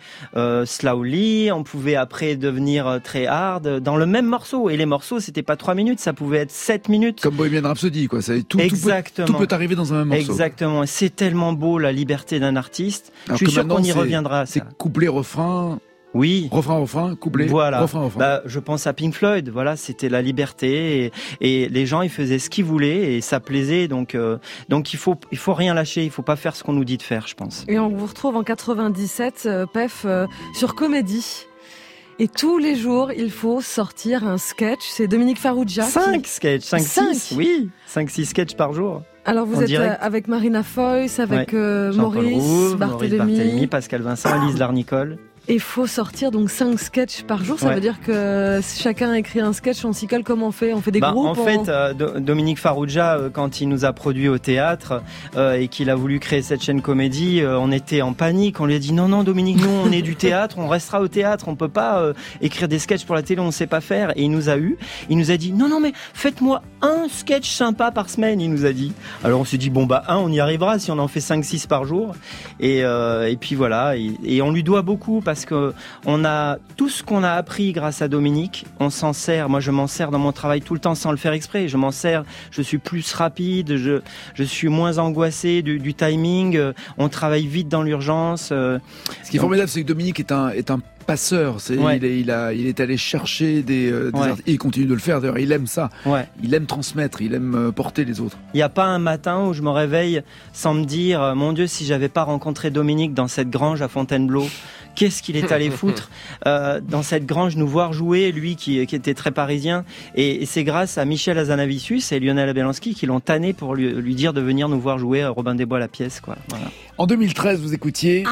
slowly, on pouvait après devenir très hard dans le même morceau. Et les morceaux, c'était pas 3 minutes, ça pouvait être 7 minutes. Comme Bohemian Rhapsody, quoi. Exactement. Tout peut arriver dans un même morceau. Exactement. C'est tellement beau, la liberté d'un artiste. Alors je suis sûr qu'on y reviendra. C'est couplet, refrain. Oui. Refrain, couplet, voilà. refrain. Je pense à Pink Floyd, voilà, c'était la liberté et les gens ils faisaient ce qu'ils voulaient et ça plaisait donc il faut rien lâcher, il faut pas faire ce qu'on nous dit de faire, je pense. Et on vous retrouve en 97 Pef sur Comédie. Et tous les jours, il faut sortir un sketch. C'est Dominique Farrugia. 5 sketchs, 5-6, oui. 5-6 sketchs par jour. Alors vous êtes avec Marina Foïs, avec Maurice Barthélémy, Pascal Vincent, Lise Larnicole. Et il faut sortir donc 5 sketchs par jour. Ça veut dire que chacun écrit un sketch, on s'y colle. Comment on fait? On fait des groupes? En fait, Dominique Farrugia, quand il nous a produit au théâtre et qu'il a voulu créer cette chaîne Comédie, on était en panique. On lui a dit non Dominique, nous on est du théâtre, on restera au théâtre, on peut pas écrire des sketchs pour la télé, on sait pas faire. Et il nous a dit non mais faites-moi un sketch sympa par semaine, il nous a dit. Alors on s'est dit on y arrivera si on en fait 5-6 par jour. Et puis voilà, et on lui doit beaucoup parce que on a tout ce qu'on a appris grâce à Dominique, on s'en sert. Moi, je m'en sers dans mon travail tout le temps sans le faire exprès. Je m'en sers. Je suis plus rapide. Je suis moins angoissé du timing. On travaille vite dans l'urgence. Ce qui est formidable, c'est que Dominique est un passeur. Il est allé chercher des artistes. Il continue de le faire. D'ailleurs, il aime ça. Ouais. Il aime transmettre. Il aime porter les autres. Il n'y a pas un matin où je me réveille sans me dire, mon Dieu, si j'avais pas rencontré Dominique dans cette grange à Fontainebleau. Qu'est-ce qu'il est allé foutre dans cette grange, nous voir jouer, lui qui était très parisien. Et c'est grâce à Michel Hazanavicius et Lionel Abelansky qui l'ont tanné pour lui dire de venir nous voir jouer à Robin des Bois la pièce, quoi. Voilà. En 2013, vous écoutiez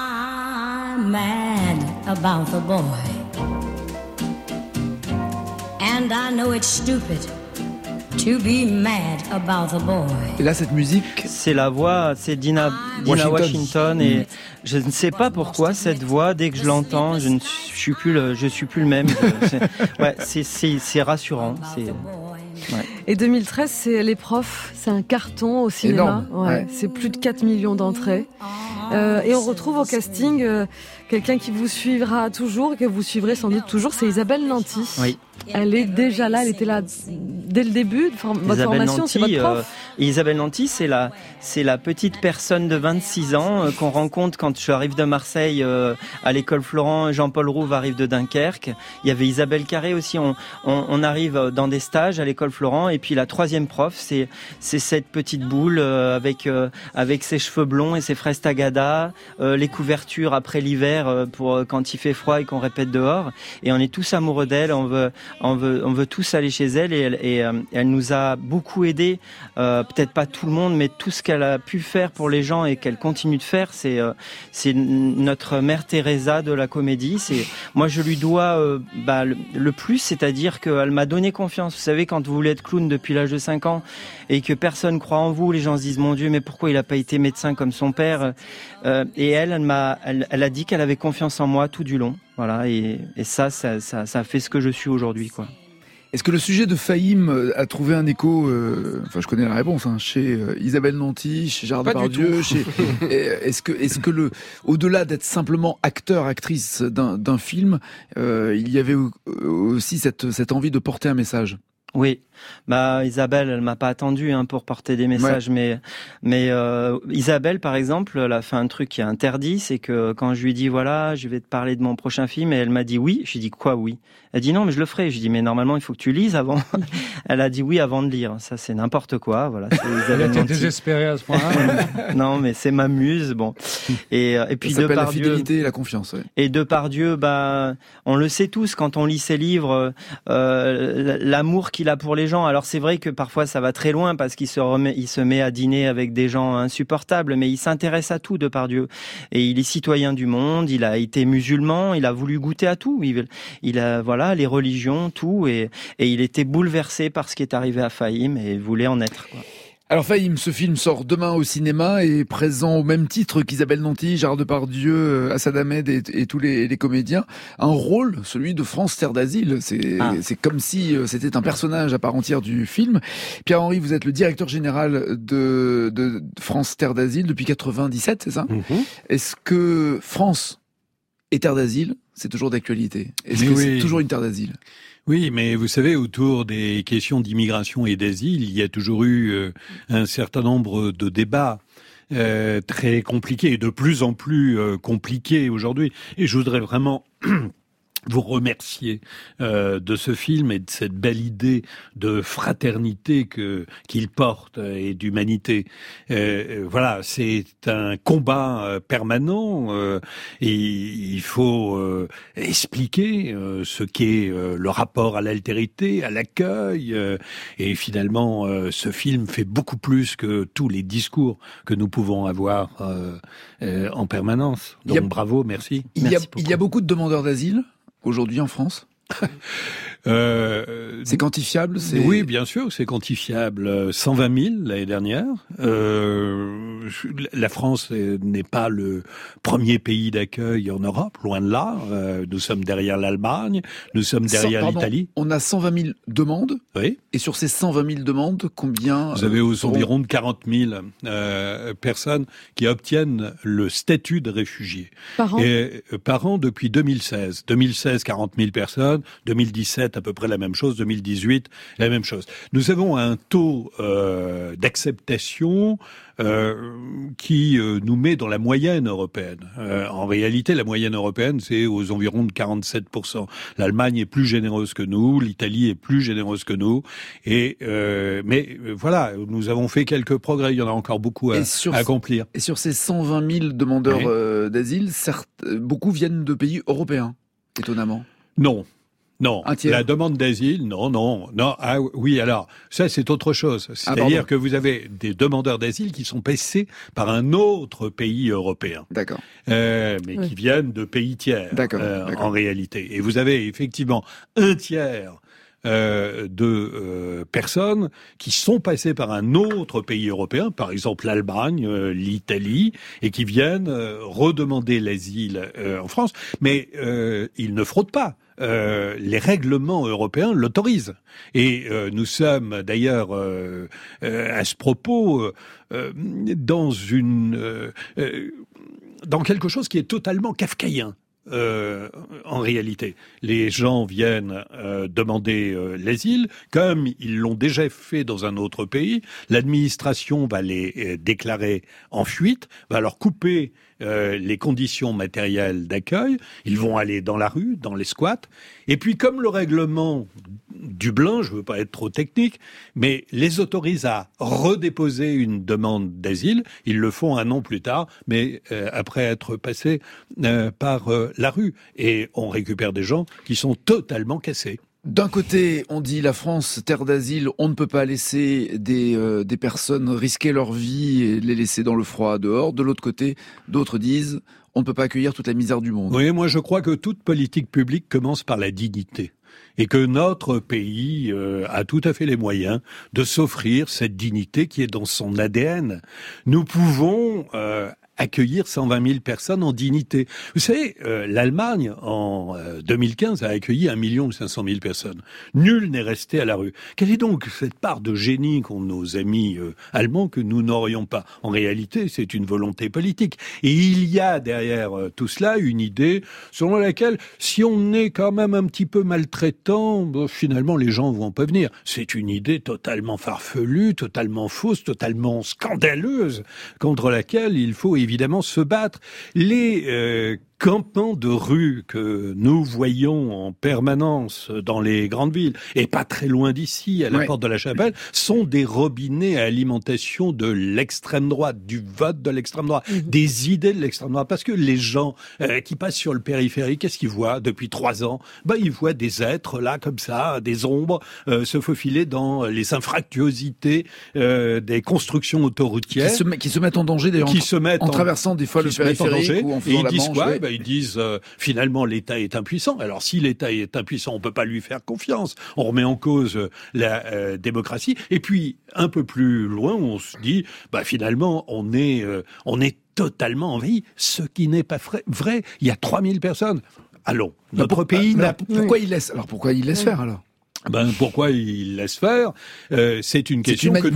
I'm mad about the boy and I know it's stupid to be mad about the boy. Et là, cette musique, c'est la voix, c'est Dina Washington et je ne sais pas pourquoi cette voix, dès que je l'entends, je suis plus le même. C'est rassurant. Et 2013, c'est Les Profs, c'est un carton au cinéma. C'est plus de 4 millions d'entrées. Et on retrouve au casting quelqu'un qui vous suivra toujours, que vous suivrez sans doute toujours, c'est Isabelle Nanty. Oui. Elle est déjà là, elle était là dès le début de votre formation, c'est votre prof. Isabelle Nanty, c'est la petite personne de 26 ans qu'on rencontre quand je arrive de Marseille à l'école Florent, Jean-Paul Rouve arrive de Dunkerque. Il y avait Isabelle Carré aussi, on arrive dans des stages à l'école Florent et puis la troisième prof, c'est cette petite boule avec ses cheveux blonds et ses fraises tagada, les couvertures après l'hiver pour quand il fait froid et qu'on répète dehors et on est tous amoureux d'elle, on veut tous aller chez elle et elle nous a beaucoup aidés, peut-être pas tout le monde, mais tout ce qu'elle a pu faire pour les gens et qu'elle continue de faire, c'est notre mère Teresa de la comédie. Moi je lui dois le plus, c'est-à-dire qu'elle m'a donné confiance. Vous savez, quand vous voulez être clown depuis l'âge de 5 ans et que personne croit en vous, les gens se disent mon Dieu, mais pourquoi il a pas été médecin comme son père, et elle a dit qu'elle avait confiance en moi tout du long. Voilà, et ça a fait ce que je suis aujourd'hui, quoi. Est-ce que le sujet de Fahim a trouvé un écho, je connais la réponse, chez Isabelle Nanty, chez Gérard Depardieu, est-ce que au-delà d'être simplement acteur, actrice d'un film, il y avait aussi cette envie de porter un message? Oui, Isabelle, elle m'a pas attendu pour porter des messages, mais Isabelle, par exemple, elle a fait un truc qui est interdit, c'est que quand je lui dis voilà, je vais te parler de mon prochain film, et elle m'a dit oui, je lui dis quoi oui? Elle dit non, mais je le ferai. Je dis mais normalement il faut que tu lises avant. Elle a dit oui avant de lire. Ça c'est n'importe quoi, voilà. Elle était désespérée à ce point-là. Non, mais c'est ma muse, bon. Et puis ça s'appelle la fidélité et la confiance. Ouais. Et Depardieu, on le sait tous quand on lit ses livres, l'amour qu'il a pour les gens. Alors c'est vrai que parfois ça va très loin parce qu'il se met à dîner avec des gens insupportables, mais il s'intéresse à tout, Depardieu. Et il est citoyen du monde, il a été musulman, il a voulu goûter à tout. Il a, voilà, les religions, tout, et il était bouleversé par ce qui est arrivé à Fahim et voulait en être, quoi. Alors Fahim, ce film sort demain au cinéma et est présent au même titre qu'Isabelle Nanty, Gérard Depardieu, Assad Ahmed et tous les comédiens. Un rôle, celui de France Terre d'Asile. C'est comme si c'était un personnage à part entière du film. Pierre-Henri, vous êtes le directeur général de France Terre d'Asile depuis 97, c'est ça? Est-ce que France et Terre d'Asile, c'est toujours d'actualité? Est-ce que c'est toujours une terre d'asile? Oui, mais vous savez, autour des questions d'immigration et d'asile, il y a toujours eu un certain nombre de débats très compliqués, et de plus en plus compliqués aujourd'hui. Et je voudrais vraiment vous remercier de ce film et de cette belle idée de fraternité qu'il porte et d'humanité. Voilà, c'est un combat permanent et il faut expliquer ce qu'est le rapport à l'altérité, à l'accueil. Et finalement, ce film fait beaucoup plus que tous les discours que nous pouvons avoir en permanence. Donc bravo, merci. Il y a beaucoup de demandeurs d'asile aujourd'hui en France? C'est quantifiable? Oui, bien sûr, c'est quantifiable. 120 000 l'année dernière. La France n'est pas le premier pays d'accueil en Europe, loin de là. Nous sommes derrière l'Allemagne, nous sommes derrière l'Italie. On a 120 000 demandes. Oui. Et sur ces 120 000 demandes, combien vous avez environ de 40 000 personnes qui obtiennent le statut de réfugié. Par an? Par an depuis 2016. 2016, 40 000 personnes. 2017, à peu près la même chose. 2018, la même chose. Nous avons un taux d'acceptation qui nous met dans la moyenne européenne. En réalité, la moyenne européenne, c'est aux environs de 47%. L'Allemagne est plus généreuse que nous, l'Italie est plus généreuse que nous. Mais voilà, nous avons fait quelques progrès. Il y en a encore beaucoup à accomplir. Et sur ces 120 000 demandeurs d'asile, beaucoup viennent de pays européens, étonnamment. Non. La demande d'asile, non. Ah oui, alors, ça c'est autre chose. C'est-à-dire que vous avez des demandeurs d'asile qui sont passés par un autre pays européen. D'accord. Qui viennent de pays tiers, en réalité. Et vous avez effectivement un tiers de personnes qui sont passées par un autre pays européen, par exemple l'Allemagne, l'Italie, et qui viennent redemander l'asile en France. Mais ils ne fraudent pas. Les règlements européens l'autorisent. Et nous sommes d'ailleurs à ce propos dans quelque chose qui est totalement kafkaïen. En réalité, les gens viennent demander l'asile, comme ils l'ont déjà fait dans un autre pays. L'administration va les déclarer en fuite, va leur couper les conditions matérielles d'accueil. Ils vont aller dans la rue, dans les squats. Et puis, comme le règlement Dublin, je veux pas être trop technique, mais les autorise à redéposer une demande d'asile. Ils le font un an plus tard, mais après être passés par la rue. Et on récupère des gens qui sont totalement cassés. D'un côté, on dit la France, terre d'asile, on ne peut pas laisser des personnes risquer leur vie et les laisser dans le froid dehors. De l'autre côté, d'autres disent, on ne peut pas accueillir toute la misère du monde. Oui, moi je crois que toute politique publique commence par la dignité. Et que notre pays a tout à fait les moyens de s'offrir cette dignité qui est dans son ADN. Nous pouvons accueillir 120 000 personnes en dignité. Vous savez, l'Allemagne, en 2015, a accueilli 1 500 000 personnes. Nul n'est resté à la rue. Quelle est donc cette part de génie qu'ont nos amis allemands que nous n'aurions pas? En réalité, c'est une volonté politique. Et il y a derrière tout cela une idée selon laquelle, si on est quand même un petit peu maltraitant, finalement, les gens vont pas venir. C'est une idée totalement farfelue, totalement fausse, totalement scandaleuse, contre laquelle il faut évidemment se battre. Les campements de rue que nous voyons en permanence dans les grandes villes, et pas très loin d'ici, à la porte de la Chapelle, sont des robinets à alimentation de l'extrême droite, du vote de l'extrême droite, des idées de l'extrême droite. Parce que les gens qui passent sur le périphérique, qu'est-ce qu'ils voient depuis 3 ans? Ils voient des êtres là, comme ça, des ombres, se faufiler dans les infractuosités des constructions autoroutières. Qui se mettent en danger d'ailleurs, en traversant des fois le périphérique ou en faisant la Manche. ils disent finalement l'État est impuissant. Alors si l'État est impuissant, on peut pas lui faire confiance. On remet en cause la démocratie. Et puis un peu plus loin, on se dit finalement on est totalement envahi, ce qui n'est pas vrai. Il y a 3000 personnes. Allons, notre pays n'a... Pourquoi il laisse faire alors ? Pourquoi il laisse faire c'est une question que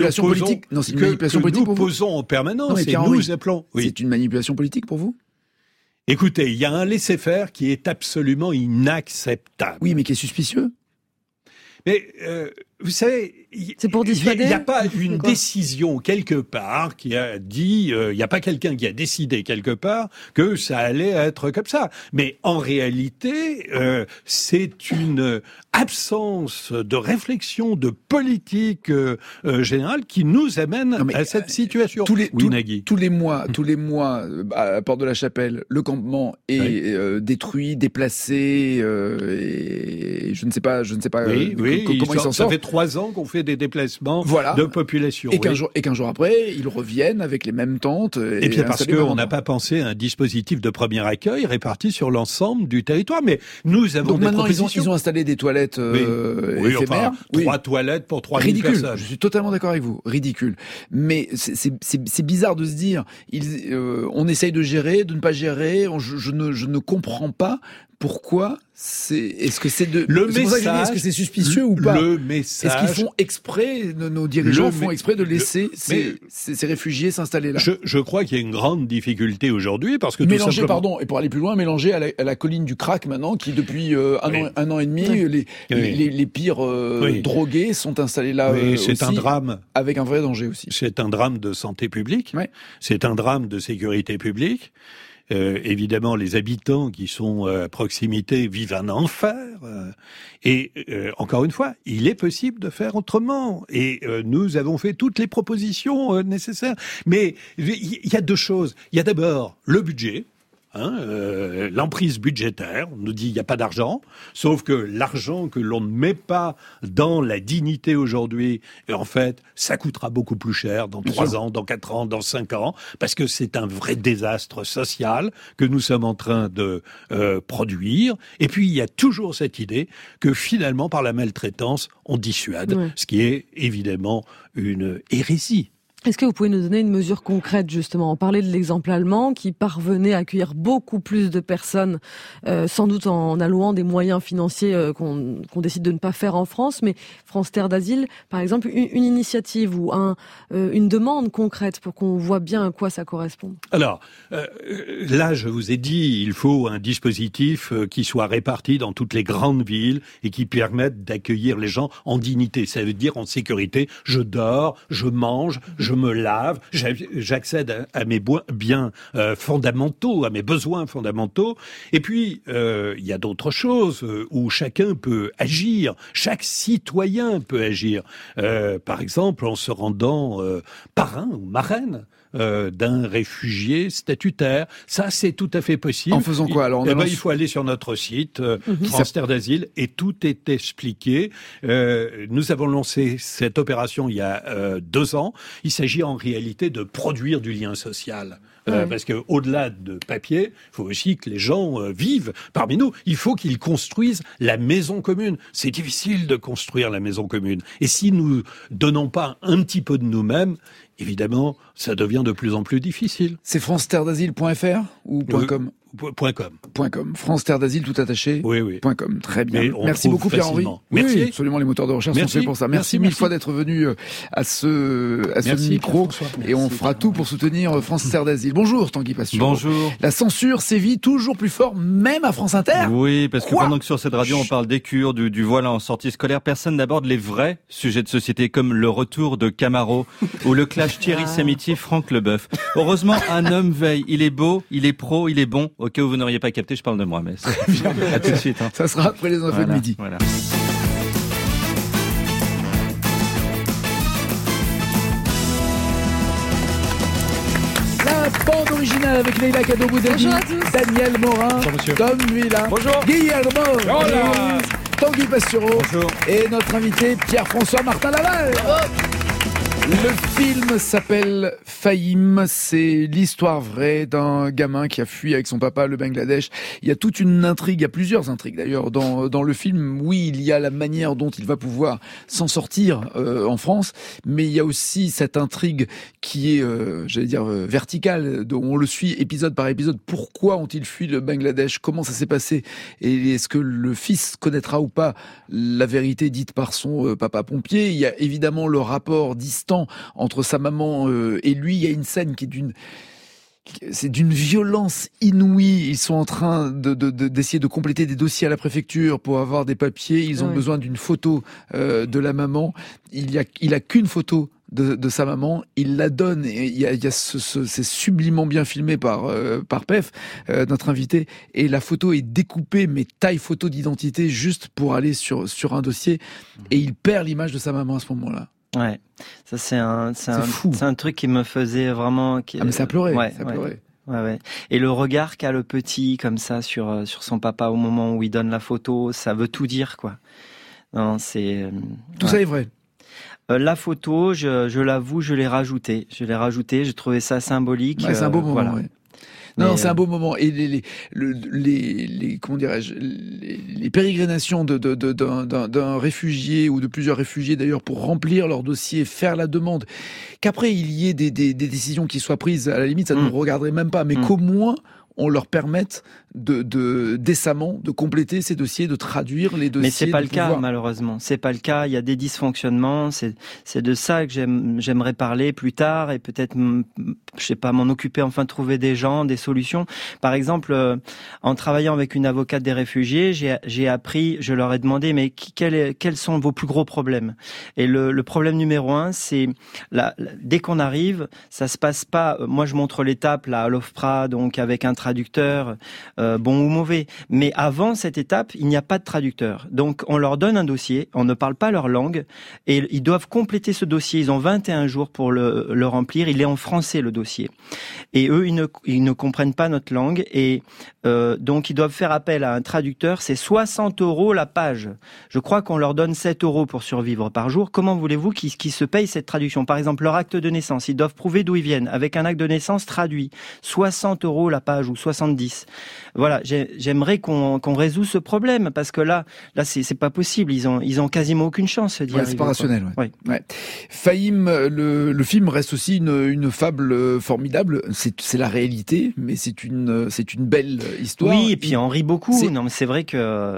nous posons en permanence et nous appelons. Oui. C'est une manipulation politique pour vous ? Écoutez, il y a un laisser-faire qui est absolument inacceptable. Oui, mais qui est suspicieux. Mais vous savez, c'est pour dissuader. Il n'y a pas une décision quelque part qui a dit, il n'y a pas quelqu'un qui a décidé quelque part que ça allait être comme ça. Mais en réalité, c'est une absence de réflexion, de politique générale qui nous amène à cette situation. Tous les mois, à Porte de la Chapelle, le campement est détruit, déplacé, et je ne sais pas comment ils s'en sortent. Ça fait 3 ans qu'on fait des déplacements de population. Et qu'un jour après, ils reviennent avec les mêmes tentes. Et puis parce qu'on n'a pas pensé à un dispositif de premier accueil réparti sur l'ensemble du territoire. Mais nous avons des propositions. Ils ont installé des toilettes éphémères. 3 toilettes pour 3000 personnes. Je suis totalement d'accord avec vous. Ridicule. Mais c'est bizarre de se dire, on essaye de gérer, de ne pas gérer. Je ne comprends pas. Pourquoi est-ce que c'est est-ce que c'est suspicieux ou pas? Le message. Est-ce qu'ils font exprès, nos dirigeants font exprès de laisser ces réfugiés s'installer là? Je crois qu'il y a une grande difficulté aujourd'hui parce que et pour aller plus loin, mélanger à la colline du crack maintenant, qui depuis un an et demi, les pires drogués sont installés là. C'est aussi, un drame. Avec un vrai danger aussi. C'est un drame de santé publique. C'est un drame de sécurité publique. Évidemment, les habitants qui sont à proximité vivent un enfer. Et encore une fois, il est possible de faire autrement. Et nous avons fait toutes les propositions nécessaires. Mais il y a 2 choses. Il y a d'abord le budget. L'emprise budgétaire, on nous dit il n'y a pas d'argent, sauf que l'argent que l'on ne met pas dans la dignité aujourd'hui, en fait, ça coûtera beaucoup plus cher dans 3 ans, dans 4 ans, dans 5 ans, parce que c'est un vrai désastre social que nous sommes en train de produire. Et puis, il y a toujours cette idée que finalement, par la maltraitance, on dissuade, ce qui est évidemment une hérésie. Est-ce que vous pouvez nous donner une mesure concrète, justement? On parlait de l'exemple allemand qui parvenait à accueillir beaucoup plus de personnes, sans doute en allouant des moyens financiers qu'on décide de ne pas faire en France. Mais France Terre d'Asile, par exemple, une initiative ou une demande concrète pour qu'on voit bien à quoi ça correspond. Alors, là, je vous ai dit, il faut un dispositif qui soit réparti dans toutes les grandes villes et qui permette d'accueillir les gens en dignité. Ça veut dire en sécurité. Je dors, je mange, je me lave, j'accède à mes biens fondamentaux, à mes besoins fondamentaux. Et puis, il y a d'autres choses où chacun peut agir, chaque citoyen peut agir. Par exemple, en se rendant parrain ou marraine d'un réfugié statutaire. Ça, c'est tout à fait possible. En faisant quoi alors? Il faut aller sur notre site, France Terre d'Asile, et tout est expliqué. Nous avons lancé cette opération il y a 2 ans. Il s'agit en réalité de produire du lien social. Parce que au-delà de papier, il faut aussi que les gens vivent parmi nous. Il faut qu'ils construisent la maison commune. C'est difficile de construire la maison commune. Et si nous donnons pas un petit peu de nous-mêmes, évidemment, ça devient de plus en plus difficile. C'est franceterredasile.fr ou .com? .com. France Terre d'Asile tout attaché. Oui. .com. Très bien. Merci beaucoup Pierre-Henri. Merci. Oui, absolument, les moteurs de recherche sont faits pour ça. Merci mille fois d'être venu à ce micro. Et on fera tout pour soutenir France Terre d'Asile. Bonjour Tanguy Pastureau. Bonjour. La censure sévit toujours plus fort, même à France Inter. Oui, parce que pendant que sur cette radio on parle des cures, du voile en sortie scolaire, personne n'aborde les vrais sujets de société comme le retour de Camaro ou le clash Thierry Samitier, Franck Leboeuf. Heureusement, un homme veille. Il est beau, il est pro, il est bon. Au cas où vous n'auriez pas capté, je parle de moi, mais c'est bien. À tout de suite. Ça sera après les infos de midi. Voilà. La bande originale avec Leïla Kadobou-Dadi, Daniel Morin, Tom Villa, Guillermo, Tanguy Pastureau et notre invité Pierre-François Martin Laval. Le film s'appelle Fahim, c'est l'histoire vraie d'un gamin qui a fui avec son papa le Bangladesh. Il y a toute une intrigue, il y a plusieurs intrigues d'ailleurs dans le film. Oui, il y a la manière dont il va pouvoir s'en sortir en France, mais il y a aussi cette intrigue qui est, verticale, dont on le suit épisode par épisode. Pourquoi ont-ils fui le Bangladesh? Comment ça s'est passé? Et est-ce que le fils connaîtra ou pas la vérité dite par son papa pompier? Il y a évidemment le rapport distant entre sa maman et lui. Il y a une scène qui est d'une violence inouïe. Ils sont en train d'essayer de compléter des dossiers à la préfecture pour avoir des papiers. Ils ont besoin d'une photo de la maman. Il a qu'une photo de sa maman, il la donne, et il y a c'est sublimement bien filmé par Pef, notre invité, et la photo est découpée, mais taille photo d'identité, juste pour aller sur un dossier, et il perd l'image de sa maman à ce moment-là. Ouais, ça c'est un truc qui me faisait vraiment. Mais ça pleurait, ça pleurait. Ouais. Et le regard qu'a le petit comme ça sur son papa au moment où il donne la photo, ça veut tout dire, quoi. Non, c'est tout ça est vrai. La photo, je l'avoue, je l'ai rajoutée. J'ai trouvé ça symbolique. Ouais, c'est un beau moment. Voilà. Ouais. Non, c'est un beau moment. Et les comment dirais-je, les pérégrinations d'un réfugié ou de plusieurs réfugiés d'ailleurs pour remplir leur dossier, faire la demande, qu'après il y ait des décisions qui soient prises, à la limite ça ne nous regarderait même pas, mais qu'au moins on leur permette décemment de compléter ces dossiers, de traduire les dossiers. Mais c'est pas le cas, malheureusement. C'est pas le cas. Il y a des dysfonctionnements. C'est de ça que j'aimerais parler plus tard et peut-être, je sais pas, m'en occuper, enfin trouver des gens, des solutions. Par exemple, en travaillant avec une avocate des réfugiés, j'ai appris, je leur ai demandé, mais quels sont vos plus gros problèmes? Et le problème numéro 1, c'est dès qu'on arrive, ça se passe pas. Moi, je montre l'étape là à l'OFPRA, donc avec un traducteur. Bon ou mauvais. Mais avant cette étape, il n'y a pas de traducteur. Donc, on leur donne un dossier, on ne parle pas leur langue, et ils doivent compléter ce dossier. Ils ont 21 jours pour le remplir. Il est en français, le dossier. Et eux, ils ne comprennent pas notre langue, et donc ils doivent faire appel à un traducteur. C'est 60 € la page. Je crois qu'on leur donne 7 € pour survivre par jour. Comment voulez-vous qu'ils se payent cette traduction? Par exemple, leur acte de naissance, ils doivent prouver d'où ils viennent, avec un acte de naissance traduit. 60 € la page, ou 70. Voilà, j'aimerais qu'on résout ce problème, parce que là c'est pas possible, ils ont quasiment aucune chance d'y arriver. C'est pas rationnel. Ouais. Fahim, le film reste aussi une fable formidable. C'est la réalité, mais c'est une belle histoire. Oui, et puis on rit beaucoup. Non, mais c'est vrai que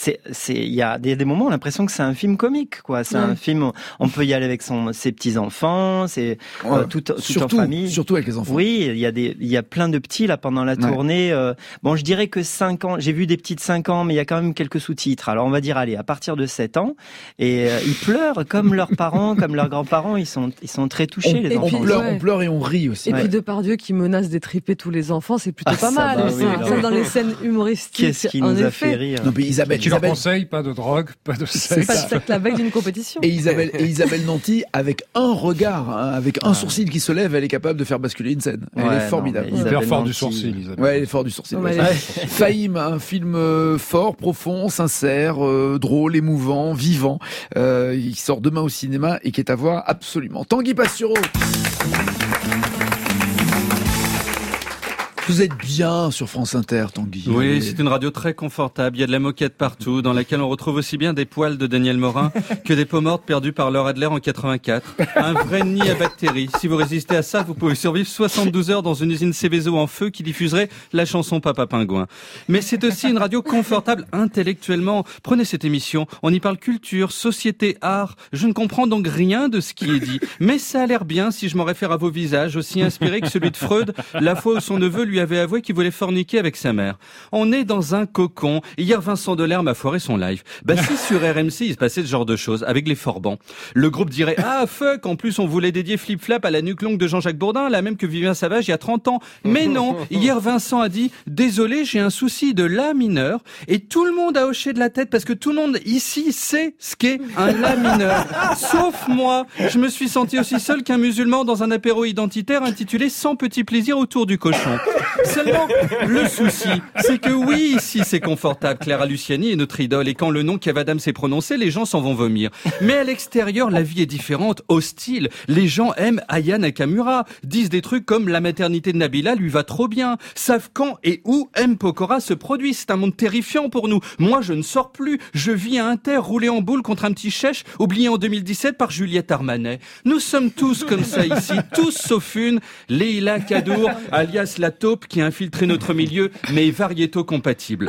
il y a des moments, on a l'impression que c'est un film comique, quoi. C'est un film, on peut y aller avec ses petits enfants, c'est tout en famille. Surtout avec les enfants. Oui, il y a plein de petits là pendant la tournée. Bon, je dirais que 5 ans, j'ai vu des petites 5 ans, mais il y a quand même quelques sous-titres. Alors on va dire, allez, à partir de 7 ans, et ils pleurent comme leurs parents, comme leurs grands-parents, ils sont très touchés, les enfants. On pleure et on rit aussi. Et puis Depardieu qui menace d'étriper tous les enfants, c'est plutôt pas mal. Ça, dans les scènes humoristiques. Qu'est-ce qui nous a fait rire? Non, mais Isabelle, tu leur conseilles pas de drogue, pas de sexe. Pas de sexe la veille d'une compétition. Et Isabelle Nanty, avec un regard, avec un sourcil qui se lève, elle est capable de faire basculer une scène. Elle est formidable. Hyper fort du sourcil, Isabelle. Ouais, elle est fort du sourcil. Fahim, un film fort, profond, sincère, drôle, émouvant, vivant, qui sort demain au cinéma et qui est à voir absolument. Tanguy Pastureau. Vous êtes bien sur France Inter, Tanguy. Oui, c'est une radio très confortable. Il y a de la moquette partout, dans laquelle on retrouve aussi bien des poils de Daniel Morin que des peaux mortes perdues par Laura Adler en 84. Un vrai nid à bactéries. Si vous résistez à ça, vous pouvez survivre 72 heures dans une usine Céveso en feu qui diffuserait la chanson Papa Pingouin. Mais c'est aussi une radio confortable intellectuellement. Prenez cette émission, on y parle culture, société, art. Je ne comprends donc rien de ce qui est dit. Mais ça a l'air bien si je m'en réfère à vos visages, aussi inspirés que celui de Freud, la fois où son neveu lui avait avoué qu'il voulait forniquer avec sa mère. On est dans un cocon. Hier, Vincent Delerme a foiré son live. Si sur RMC, il se passait ce genre de choses, avec les Forbans. Le groupe dirait, ah, fuck, en plus, on voulait dédier Flip Flap à la nuque longue de Jean-Jacques Bourdin, la même que Vivien Savage il y a 30 ans. Mais non, hier, Vincent a dit, désolé, j'ai un souci de la mineur. Et tout le monde a hoché de la tête parce que tout le monde ici sait ce qu'est un la mineur. Sauf moi. Je me suis senti aussi seul qu'un musulman dans un apéro identitaire intitulé 100 petits plaisirs autour du cochon. Seulement, le souci, c'est que oui, ici c'est confortable. Clara Luciani est notre idole et quand le nom Kev Adams est prononcé, les gens s'en vont vomir. Mais à l'extérieur, la vie est différente, hostile. Les gens aiment Aya Nakamura, disent des trucs comme la maternité de Nabila lui va trop bien, savent quand et où M. Pokora se produit. C'est un monde terrifiant pour nous. Moi, je ne sors plus. Je vis à Inter, roulé en boule contre un petit chèche, oublié en 2017 par Juliette Armanet. Nous sommes tous comme ça ici, tous sauf une, Leïla Kadour, alias la taupe qui a infiltré notre milieu, mais variéto compatible.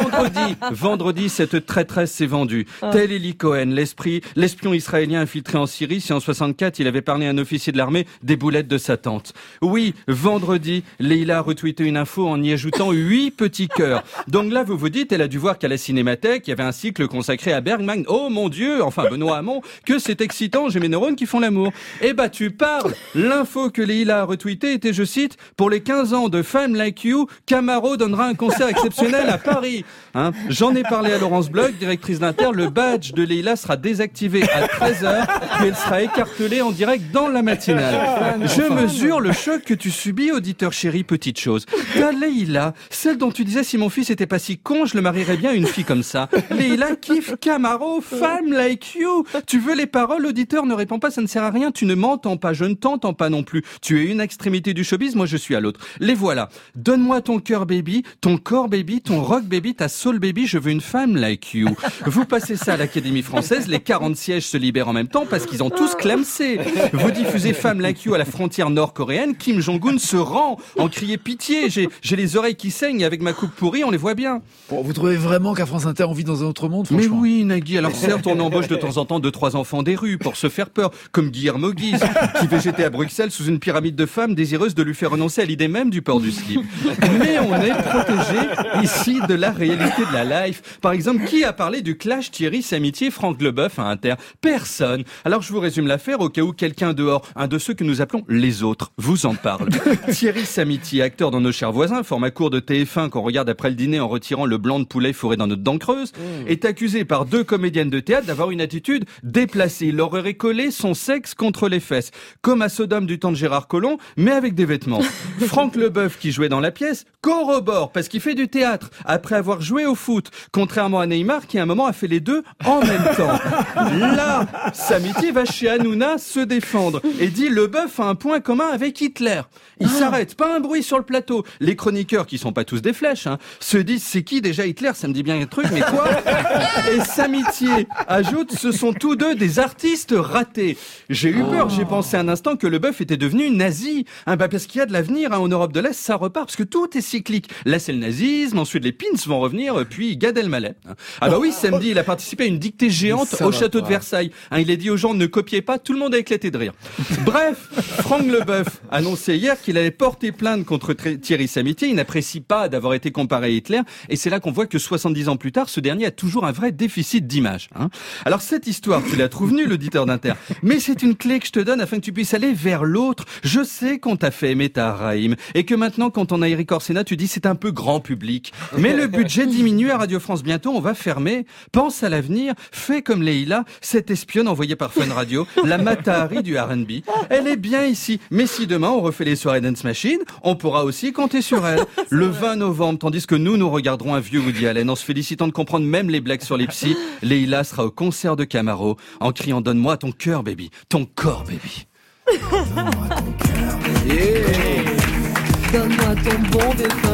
Vendredi, cette traîtresse s'est vendue. Tel Eli Cohen, l'espion israélien infiltré en Syrie, si en 64 il avait parlé à un officier de l'armée des boulettes de sa tante. Oui, vendredi, Leïla a retweeté une info en y ajoutant 8 petits cœurs. Donc là, vous vous dites, elle a dû voir qu'à la Cinémathèque, il y avait un cycle consacré à Bergman. Oh mon Dieu, enfin Benoît Hamon, que c'est excitant, j'ai mes neurones qui font l'amour. Eh ben, tu parles. L'info que Leïla a retweetée était, je cite, pour les 15 ans de Femme Like You, Camaro donnera un concert exceptionnel à Paris. Hein, j'en ai parlé à Laurence Bloch, directrice d'Inter. Le badge de Leïla sera désactivé à 13h, puis elle sera écartelée en direct dans la matinale. Je mesure le choc que tu subis, auditeur chéri, petite chose. Ta Leïla, celle dont tu disais si mon fils était pas si con, je le marierais bien à une fille comme ça. Leïla kiffe Camaro, Femme Like You. Tu veux les paroles, auditeur, ne réponds pas, ça ne sert à rien. Tu ne m'entends pas, je ne t'entends pas non plus. Tu es une extrémité du showbiz, moi je suis à l'autre. Les voilà. Donne-moi ton cœur baby, ton corps baby, ton rock baby, ta soul baby, je veux une femme like you. Vous passez ça à l'Académie française, les 40 sièges se libèrent en même temps parce qu'ils ont tous clamsé. Vous diffusez Femme like you à la frontière nord-coréenne, Kim Jong-un se rend en criant pitié. J'ai les oreilles qui saignent avec ma coupe pourrie, on les voit bien. Bon, vous trouvez vraiment qu'à France Inter on vit dans un autre monde, franchement? Mais oui, Nagui, alors certes on embauche de temps en temps 2-3 enfants des rues pour se faire peur, comme Guillermo Guise, qui végétait à Bruxelles sous une pyramide de femmes désireuses de lui faire renoncer à l'idée même du port du slip. Mais on est protégé ici de la réalité de la life. Par exemple, qui a parlé du clash Thierry Samitier, Franck Leboeuf à Inter? Personne. Alors je vous résume l'affaire au cas où quelqu'un dehors, un de ceux que nous appelons les autres, vous en parle. Thierry Samitier, acteur dans Nos chers voisins, format court de TF1 qu'on regarde après le dîner en retirant le blanc de poulet fourré dans notre dent creuse, est accusé par 2 comédiennes de théâtre d'avoir une attitude déplacée. Il leur aurait collé son sexe contre les fesses, comme à Sodome du temps de Gérard Collomb, mais avec des vêtements. Franck Leboeuf, qui jouait dans la pièce, corrobore parce qu'il fait du théâtre après avoir joué au foot, contrairement à Neymar qui à un moment a fait les deux en même temps. Là, Samitier va chez Hanouna se défendre et dit Leboeuf a un point commun avec Hitler. Il s'arrête, pas un bruit sur le plateau. Les chroniqueurs, qui sont pas tous des flèches, se disent c'est qui déjà Hitler? Ça me dit bien un truc, mais quoi? Et Samitier ajoute ce sont tous deux des artistes ratés. J'ai eu peur, j'ai pensé un instant que Leboeuf était devenu nazi. Parce qu'il y a de l'avenir en Europe de l'Est, ça repart, parce que tout est cyclique. Là c'est le nazisme, ensuite les pins vont revenir, puis Gad Elmaleh. Oui, samedi il a participé à une dictée géante au château de Versailles. Il a dit aux gens ne copiez pas, tout le monde a éclaté de rire. Bref, Franck Leboeuf annonçait hier qu'il allait porter plainte contre Thierry Samitier. Il n'apprécie pas d'avoir été comparé à Hitler, et c'est là qu'on voit que 70 ans plus tard, ce dernier a toujours un vrai déficit d'image. Alors cette histoire, tu la trouves nulle, auditeur d'Inter, mais c'est une clé que je te donne afin que tu puisses aller vers l'autre. Je sais qu'on t'a fait aimer Tahar Rahim, et que maintenant, quand on a Eric Orsena, tu dis c'est un peu grand public. Mais le budget diminue à Radio France bientôt, on va fermer. Pense à l'avenir, fais comme Leïla, cette espionne envoyée par Fun Radio, la Mata Hari du R&B. Elle est bien ici, mais si demain on refait les soirées Dance Machine, on pourra aussi compter sur elle. Le 20 novembre, tandis que nous regarderons un vieux Woody Allen en se félicitant de comprendre même les blagues sur les psys, Leïla sera au concert de Camaro en criant donne-moi ton cœur baby, ton corps baby. Donne-moi ton cœur baby. Donne-moi ton bon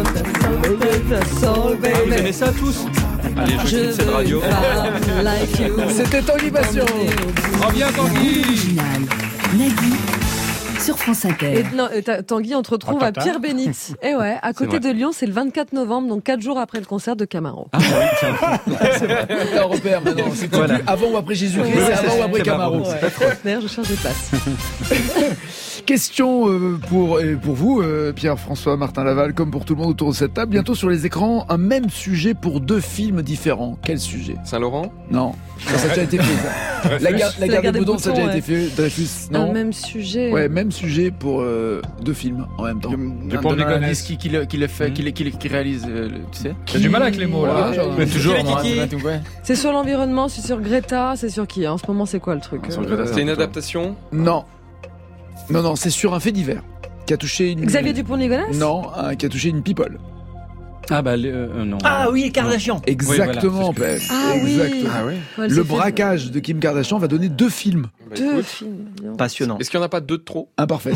bébé, ta soul baby. Vous aimez ça tous? Allez, je quitte cette radio. C'était Tanguy Passion. Reviens Tanguy. Original. Nagui. Sur France Inter. Tanguy, on te retrouve à Pierre-Bénite. Et ouais, à côté de Lyon, c'est le 24 novembre, donc 4 jours après le concert de Camaro. Ah oui, tiens. C'est vrai. C'est un repère maintenant. C'est voilà. Avant ou après Jésus-Christ, c'est avant ou après Camaro. D'ailleurs, je change de place. Question pour vous, Pierre-François Martin Laval, comme pour tout le monde autour de cette table. Bientôt sur les écrans, un même sujet pour 2 films différents. Quel sujet? Saint-Laurent? Non. Ça a déjà été fait. La garde des boutons, ça a déjà été fait. Dreyfus, non. Un même sujet. Ouais, même sujet pour 2 films en même temps. Dupont de Ligonnès qui le fait, qui réalise, tu sais. J'ai du mal avec les mots là. Mais toujours. C'est sur l'environnement, c'est sur Greta, c'est sur qui? En ce moment, c'est quoi le truc? C'est une adaptation? Non. Non, c'est sur un fait divers. Qui a touché une... Xavier Dupont-Ligonnès ? Non, qui a touché une people. Ah bah non. Ah oui, Kardashian. Exactement, oui, voilà, exactement. Ah oui. Ouais, Le braquage de Kim Kardashian va donner 2 films. Bah, 2 films. Passionnant. Est-ce qu'il n'y en a pas 2 de trop? Imparfait.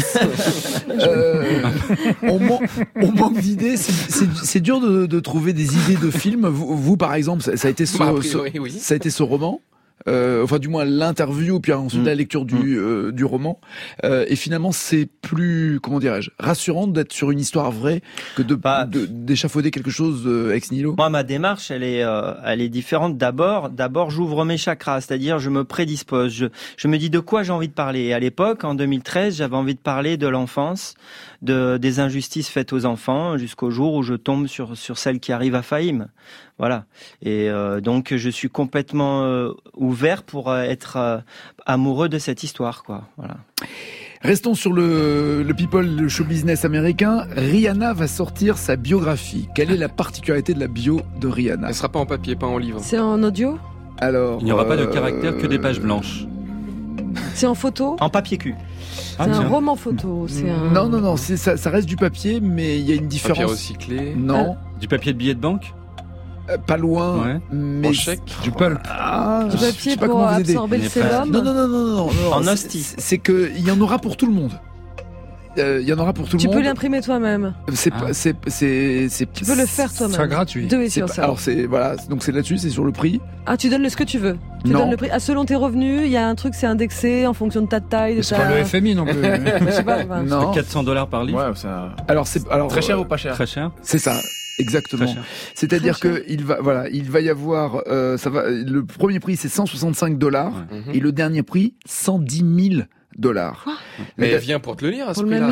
On manque d'idées. C'est dur de trouver des idées de films. Vous par exemple, ça a été ce roman. Enfin du moins l'interview puis ensuite la lecture du roman et finalement c'est plus, comment dirais-je, rassurant d'être sur une histoire vraie que d'échafauder quelque chose ex nihilo. Moi ma démarche elle est différente. D'abord j'ouvre mes chakras, c'est-à-dire je me prédispose, je me dis de quoi j'ai envie de parler. Et à l'époque en 2013 j'avais envie de parler de l'enfance, des injustices faites aux enfants jusqu'au jour où je tombe sur celle qui arrive à Fahim. Voilà. Et donc je suis complètement ouvert pour être amoureux de cette histoire, quoi. Voilà. Restons sur le people, le show business américain. Rihanna va sortir sa biographie. Quelle est la particularité de la bio de Rihanna? Elle sera pas en papier, pas en livre. C'est en audio? Alors, il n'y aura pas de caractère, que des pages blanches. C'est en photo? En papier cul. C'est un roman photo. Non, ça reste du papier, mais il y a une différence. Papier recyclé. Non. Du papier de billet de banque? Pas loin, mais en chèque, du pulp. Du papier pour absorber le sébum. Non. En hostie. C'est que il y en aura pour tout le monde. Il y en aura pour tout le monde. Tu peux l'imprimer toi-même. Tu peux le faire toi-même. C'est gratuit. Alors donc c'est là-dessus, c'est sur le prix. Ah, tu donnes ce que tu veux. Tu donnes le prix. Ah, selon tes revenus, il y a un truc, c'est indexé en fonction de ta taille. C'est pas le FMI non plus. Je sais pas. Non. $400 par livre. Ouais, ça... Alors très cher ou pas cher? Très cher. C'est ça. Exactement. C'est-à-dire que il va y avoir, le premier prix c'est $165 et le dernier prix $110 000. Mais elle vient pour te le lire à ce prix-là.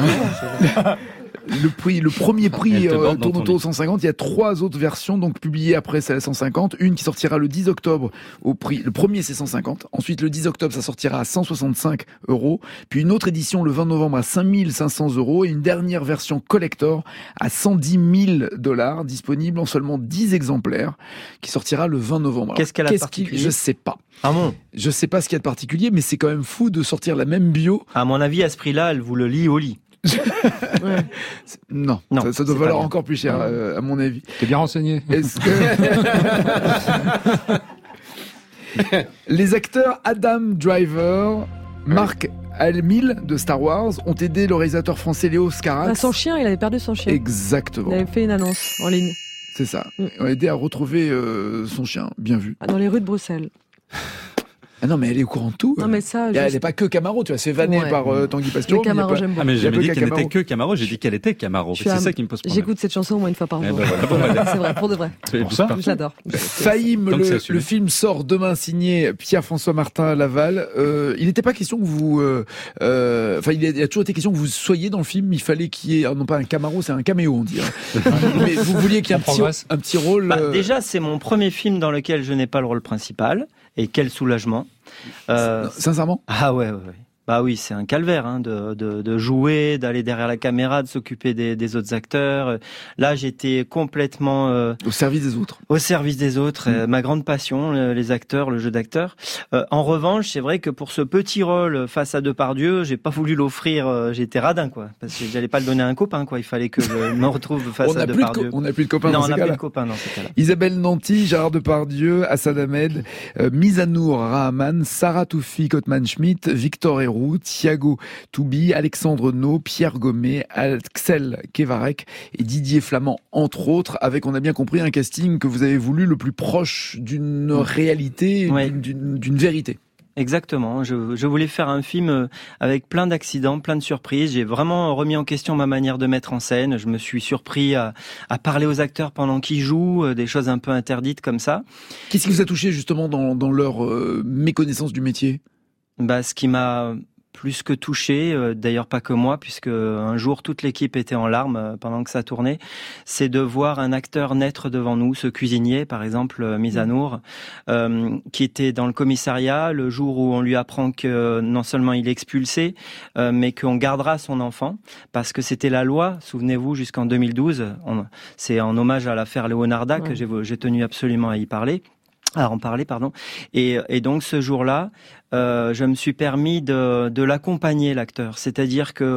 Le premier prix tourne autour de 150. Il y a 3 autres versions donc publiées après c'est à 150. Une qui sortira le 10 octobre au prix. Le premier c'est 150. Ensuite le 10 octobre ça sortira à 165 €. Puis une autre édition le 20 novembre à 5500 € et une dernière version collector à $110 000 disponible en seulement 10 exemplaires qui sortira le 20 novembre. Qu'est-ce qu'elle a de particulier? Je sais pas. Ah bon? Je sais pas ce qu'il y a de particulier, mais c'est quand même fou de sortir la même bio. À mon avis, à ce prix-là, elle vous le lit au lit. Non, ça doit valoir encore plus cher, à mon avis. T'es bien renseigné. Est-ce que... Les acteurs Adam Driver, Mark Hamill de Star Wars ont aidé le réalisateur français Léo Scarax. Son chien, il avait perdu son chien. Exactement. Il avait fait une annonce en ligne. C'est ça. Ils ont aidé à retrouver son chien. Bien vu. Dans les rues de Bruxelles. Ah non, mais elle est au courant de tout. Non, mais ça, elle n'est pas que Camaro, tu vois, c'est vanné par Tanguy Pastor. Camaro, j'aime beaucoup. Ah, mais j'ai jamais dit qu'elle n'était que Camaro, j'ai dit qu'elle était Camaro. C'est ça qui me pose problème. J'écoute cette chanson au moins une fois par jour. C'est vrai, pour de vrai. C'est pour ça. Je l'adore. Fahim, le film sort demain, signé Pierre-François Martin Laval. Il n'était pas question que vous, il a toujours été question que vous soyez dans le film. Il fallait qu'il y ait, non pas un Camaro, c'est un caméo, on dirait. Mais vous vouliez qu'il y ait un petit rôle. Déjà, c'est mon premier film dans lequel je n'ai pas le rôle principal. Et quel soulagement. Sincèrement? Ah ouais. Bah oui, c'est un calvaire de jouer, d'aller derrière la caméra, de s'occuper des autres acteurs. Là, j'étais complètement au service des autres. Au service des autres, ma grande passion, les acteurs, le jeu d'acteur. En revanche, c'est vrai que pour ce petit rôle face à Depardieu, j'ai pas voulu l'offrir. J'étais radin, quoi, parce que j'allais pas le donner à un copain, quoi. Il fallait que je me retrouve face à Depardieu. On n'a plus de copains. Non, on n'a plus de copains dans ce cas-là. Isabelle Nanty, Gérard Depardieu, Assad Ahmed, Mizanour Rahman, Sarah Toufi Kotman-Schmidt, Victor Héroux, Thiago Toubi, Alexandre No, Pierre Gommet, Axel Kevarek et Didier Flamand, entre autres, avec, on a bien compris, un casting que vous avez voulu le plus proche d'une réalité, d'une vérité. Exactement. Je voulais faire un film avec plein d'accidents, plein de surprises. J'ai vraiment remis en question ma manière de mettre en scène. Je me suis surpris à parler aux acteurs pendant qu'ils jouent, des choses un peu interdites comme ça. Qu'est-ce qui vous a touché justement dans leur méconnaissance du métier ? Ce qui m'a plus que touché, d'ailleurs pas que moi, puisque un jour toute l'équipe était en larmes pendant que ça tournait, c'est de voir un acteur naître devant nous, ce cuisinier par exemple, Mizanour, qui était dans le commissariat le jour où on lui apprend que non seulement il est expulsé, mais qu'on gardera son enfant, parce que c'était la loi, souvenez-vous, jusqu'en 2012, c'est en hommage à l'affaire Leonarda que j'ai tenu absolument à en parler, pardon. Et donc ce jour-là, je me suis permis de l'accompagner, l'acteur. C'est-à-dire que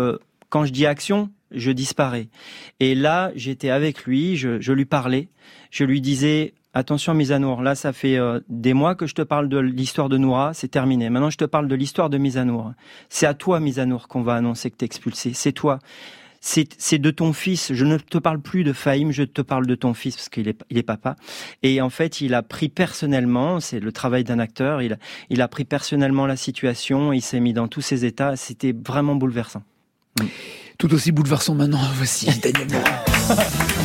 quand je dis action, je disparais. Et là, j'étais avec lui, je lui parlais, je lui disais, attention Mizanour, là ça fait des mois que je te parle de l'histoire de Noura, c'est terminé. Maintenant je te parle de l'histoire de Mizanour. C'est à toi Mizanour qu'on va annoncer que t'es expulsé, c'est toi. C'est de ton fils, je ne te parle plus de Fahim, je te parle de ton fils parce qu'il est papa. Et en fait, il a pris personnellement, c'est le travail d'un acteur, il a pris personnellement la situation, il s'est mis dans tous ses états, c'était vraiment bouleversant. Tout aussi bouleversant maintenant, voici Daniel Morin.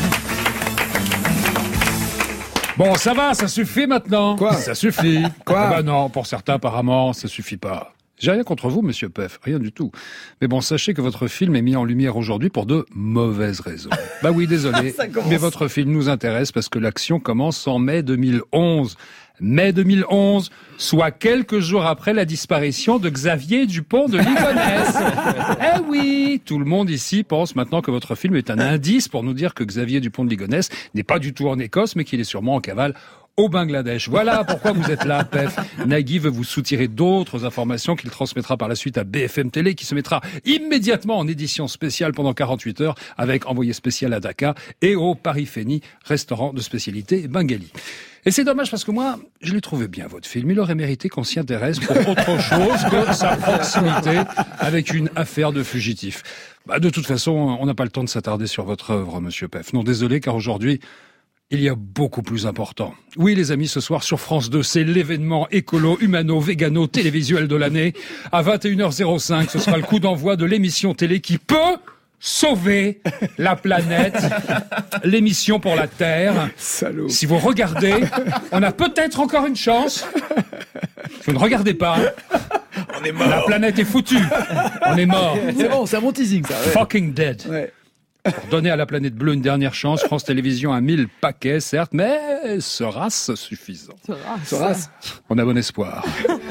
Bon, ça va, ça suffit maintenant. Quoi ? Ça suffit. Quoi ? Bah non, pour certains apparemment, ça suffit pas. J'ai rien contre vous, monsieur Peff, rien du tout. Mais bon, sachez que votre film est mis en lumière aujourd'hui pour de mauvaises raisons. Bah oui, désolé, mais votre film nous intéresse parce que l'action commence en mai 2011. Mai 2011, soit quelques jours après la disparition de Xavier Dupont de Ligonnès. Eh oui, tout le monde ici pense maintenant que votre film est un indice pour nous dire que Xavier Dupont de Ligonnès n'est pas du tout en Écosse, mais qu'il est sûrement en cavale au Bangladesh. Voilà pourquoi vous êtes là, Pef. Nagui veut vous soutirer d'autres informations qu'il transmettra par la suite à BFM Télé, qui se mettra immédiatement en édition spéciale pendant 48 heures avec envoyé spécial à Dhaka et au Paris Féni, restaurant de spécialité bengali. Et c'est dommage parce que moi, je l'ai trouvé bien, votre film. Il aurait mérité qu'on s'y intéresse pour autre chose que sa proximité avec une affaire de fugitif. Bah, de toute façon, on n'a pas le temps de s'attarder sur votre œuvre, monsieur Pef. Non, désolé, car aujourd'hui, il y a beaucoup plus important. Oui, les amis, ce soir sur France 2, c'est l'événement écolo, humano, végano, télévisuel de l'année. À 21h05, ce sera le coup d'envoi de l'émission télé qui peut sauver la planète, l'émission pour la Terre. Salaud. Si vous regardez, on a peut-être encore une chance. Vous ne regardez pas. On est mort. La planète est foutue. On est mort. C'est bon, c'est un bon teasing, ça. Ouais. Fucking dead. Ouais. Pour donner à la planète bleue une dernière chance, France Télévisions a 1000 paquets, certes, mais sera-ce suffisant? Sera-ce. On a bon espoir.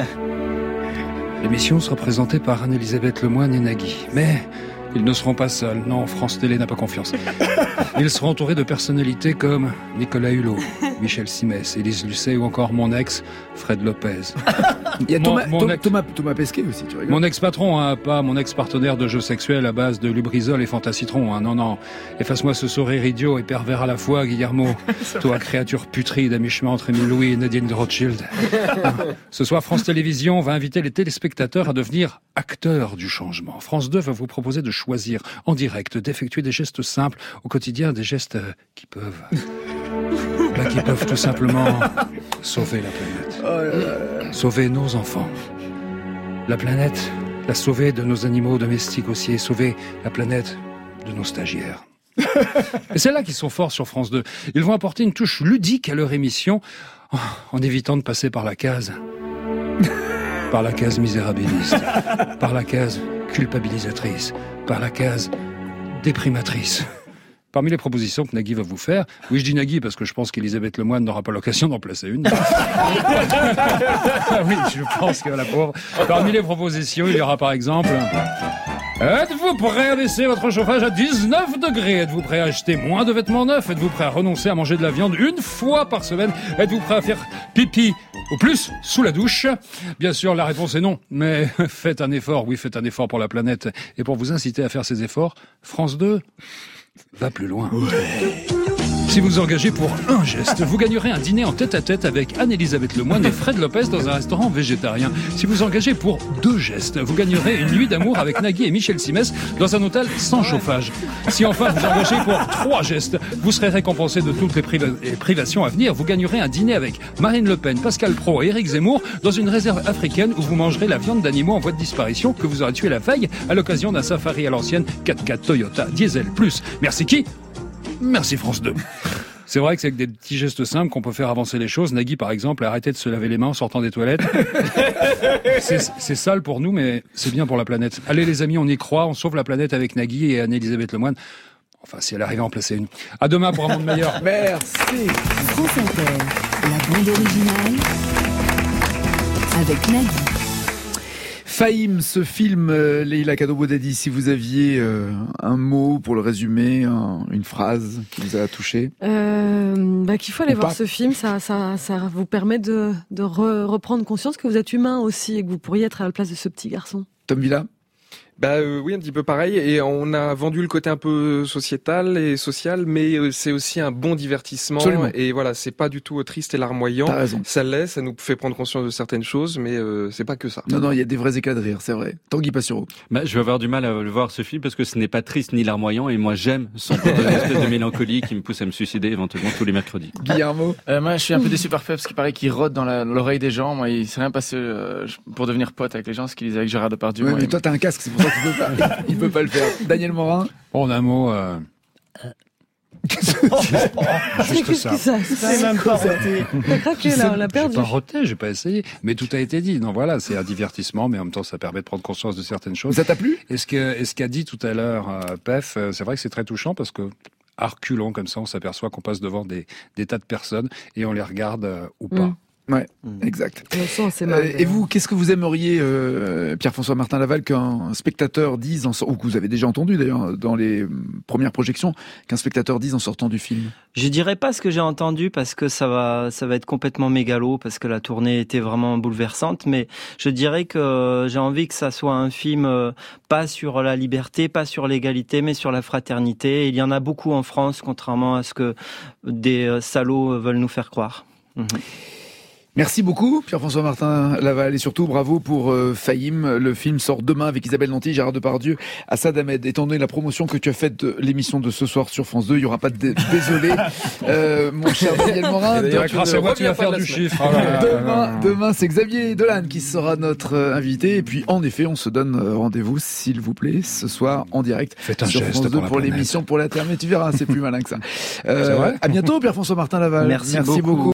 L'émission sera présentée par Anne-Elisabeth Lemoine et Nagui. Mais ils ne seront pas seuls. Non, France Télé n'a pas confiance. Ils seront entourés de personnalités comme Nicolas Hulot, Michel Simès, Élise Lucet ou encore mon ex, Fred Lopez. Il y a Thomas Pesquet aussi, tu rigoles. Mon ex-patron, hein, pas mon ex-partenaire de jeux sexuels à base de Lubrizol et Fantacitron. Hein, non. Efface-moi ce sourire idiot et pervers à la fois, Guillermo. Toi, créature putride à mi-chemin entre Émile Louis et Nadine de Rothschild. Ce soir, France Télévisions va inviter les téléspectateurs à devenir acteurs du changement. France 2 va vous proposer de choisir en direct, d'effectuer des gestes simples au quotidien, des gestes qui peuvent tout simplement sauver la planète. Sauver nos enfants. La planète, la sauver de nos animaux domestiques aussi, et sauver la planète de nos stagiaires. Et c'est là qu'ils sont forts sur France 2. Ils vont apporter une touche ludique à leur émission en évitant de passer par la case misérabiliste, par la case culpabilisatrice, par la case déprimatrice. Parmi les propositions que Nagui va vous faire, oui, je dis Nagui parce que je pense qu'Elisabeth Lemoine n'aura pas l'occasion d'en placer une. Oui, je pense que la pauvre. Parmi les propositions, il y aura par exemple... Êtes-vous prêt à baisser votre chauffage à 19 degrés? Êtes-vous prêt à acheter moins de vêtements neufs? Êtes-vous prêt à renoncer à manger de la viande une fois par semaine? Êtes-vous prêt à faire pipi au plus sous la douche? Bien sûr, la réponse est non. Mais faites un effort, oui, faites un effort pour la planète. Et pour vous inciter à faire ces efforts, France 2 va plus loin. Ouais. Si vous vous engagez pour un geste, vous gagnerez un dîner en tête-à-tête avec Anne-Elisabeth Lemoine et Fred Lopez dans un restaurant végétarien. Si vous vous engagez pour 2 gestes, vous gagnerez une nuit d'amour avec Nagui et Michel Simès dans un hôtel sans chauffage. Si enfin vous vous engagez pour 3 gestes, vous serez récompensé de toutes les privations à venir. Vous gagnerez un dîner avec Marine Le Pen, Pascal Praud et Éric Zemmour dans une réserve africaine où vous mangerez la viande d'animaux en voie de disparition que vous aurez tué la veille à l'occasion d'un safari à l'ancienne 4x4 Toyota Diesel Plus. Merci qui ? Merci France 2. C'est vrai que c'est avec des petits gestes simples qu'on peut faire avancer les choses. Nagui, par exemple, a arrêté de se laver les mains en sortant des toilettes. C'est sale pour nous, mais c'est bien pour la planète. Allez les amis, on y croit, on sauve la planète avec Nagui et Anne-Elisabeth Lemoine. Enfin, si elle arrive à en placer une. À demain pour un monde meilleur. Merci. France Inter, la bande originale avec Nagui. Fahim, ce film, Leïla Kadobodadi, si vous aviez un mot pour le résumer, une phrase qui vous a touché. Qu'il faut aller voir ce film, ça vous permet de reprendre conscience que vous êtes humain aussi et que vous pourriez être à la place de ce petit garçon. Tom Villa ? Oui, un petit peu pareil. Et on a vendu le côté un peu sociétal et social, mais c'est aussi un bon divertissement. Absolument. Et voilà, c'est pas du tout triste et larmoyant. T'as raison. Ça l'est, ça nous fait prendre conscience de certaines choses, mais c'est pas que ça. Non, il y a des vrais éclats de rire, c'est vrai. Tanguy Passero. Je vais avoir du mal à le voir ce film parce que ce n'est pas triste ni larmoyant et moi j'aime son côté une espèce de mélancolie qui me pousse à me suicider éventuellement tous les mercredis. Guillermo. Moi, je suis un peu déçu par Pep parce qu'il paraît qu'il rôde dans l'oreille des gens. Moi, il s'est rien passé pour devenir pote avec les gens, ce qu'il disait avec Gérard Depardieu. Ouais, mais toi, t'as un casque, c'est pour ça qu'il peut pas le faire. Daniel Morin. En un mot. Juste ça. C'est même pas roté. T'as craqué là, on l'a perdu. J'ai pas roté, j'ai pas essayé. Mais tout a été dit. Non, voilà, c'est un divertissement, mais en même temps, ça permet de prendre conscience de certaines choses. Ça t'a plu? Et ce qu'a dit tout à l'heure Pef, c'est vrai que c'est très touchant parce que à reculons comme ça, on s'aperçoit qu'on passe devant des tas de personnes et on les regarde ou pas. Ouais, exact. Le son, c'est mal, et vous, qu'est-ce que vous aimeriez, Pierre-François Martin Laval, qu'un spectateur dise, ou que vous avez déjà entendu d'ailleurs dans les premières projections, qu'un spectateur dise en sortant du film? Je dirais pas ce que j'ai entendu parce que ça va être complètement mégalo parce que la tournée était vraiment bouleversante, mais je dirais que j'ai envie que ça soit un film pas sur la liberté, pas sur l'égalité, mais sur la fraternité. Et il y en a beaucoup en France, contrairement à ce que des salauds veulent nous faire croire. Merci beaucoup, Pierre-François Martin Laval, et surtout bravo pour Fahim. Le film sort demain avec Isabelle Nanty, Gérard Depardieu, Assad Ahmed. Étant donné la promotion que tu as faite de l'émission de ce soir sur France 2, il n'y aura pas de désolé, mon cher Daniel Morin. Grâce à moi, tu vas faire du chiffre. Demain, c'est Xavier Dolan qui sera notre invité. Et puis, en effet, on se donne rendez-vous, s'il vous plaît, ce soir en direct. Faites un sur geste France 2 pour pour la l'émission Pour la Terre. Mais tu verras, c'est plus malin que ça. C'est vrai. À bientôt, Pierre-François Martin Laval. Merci beaucoup.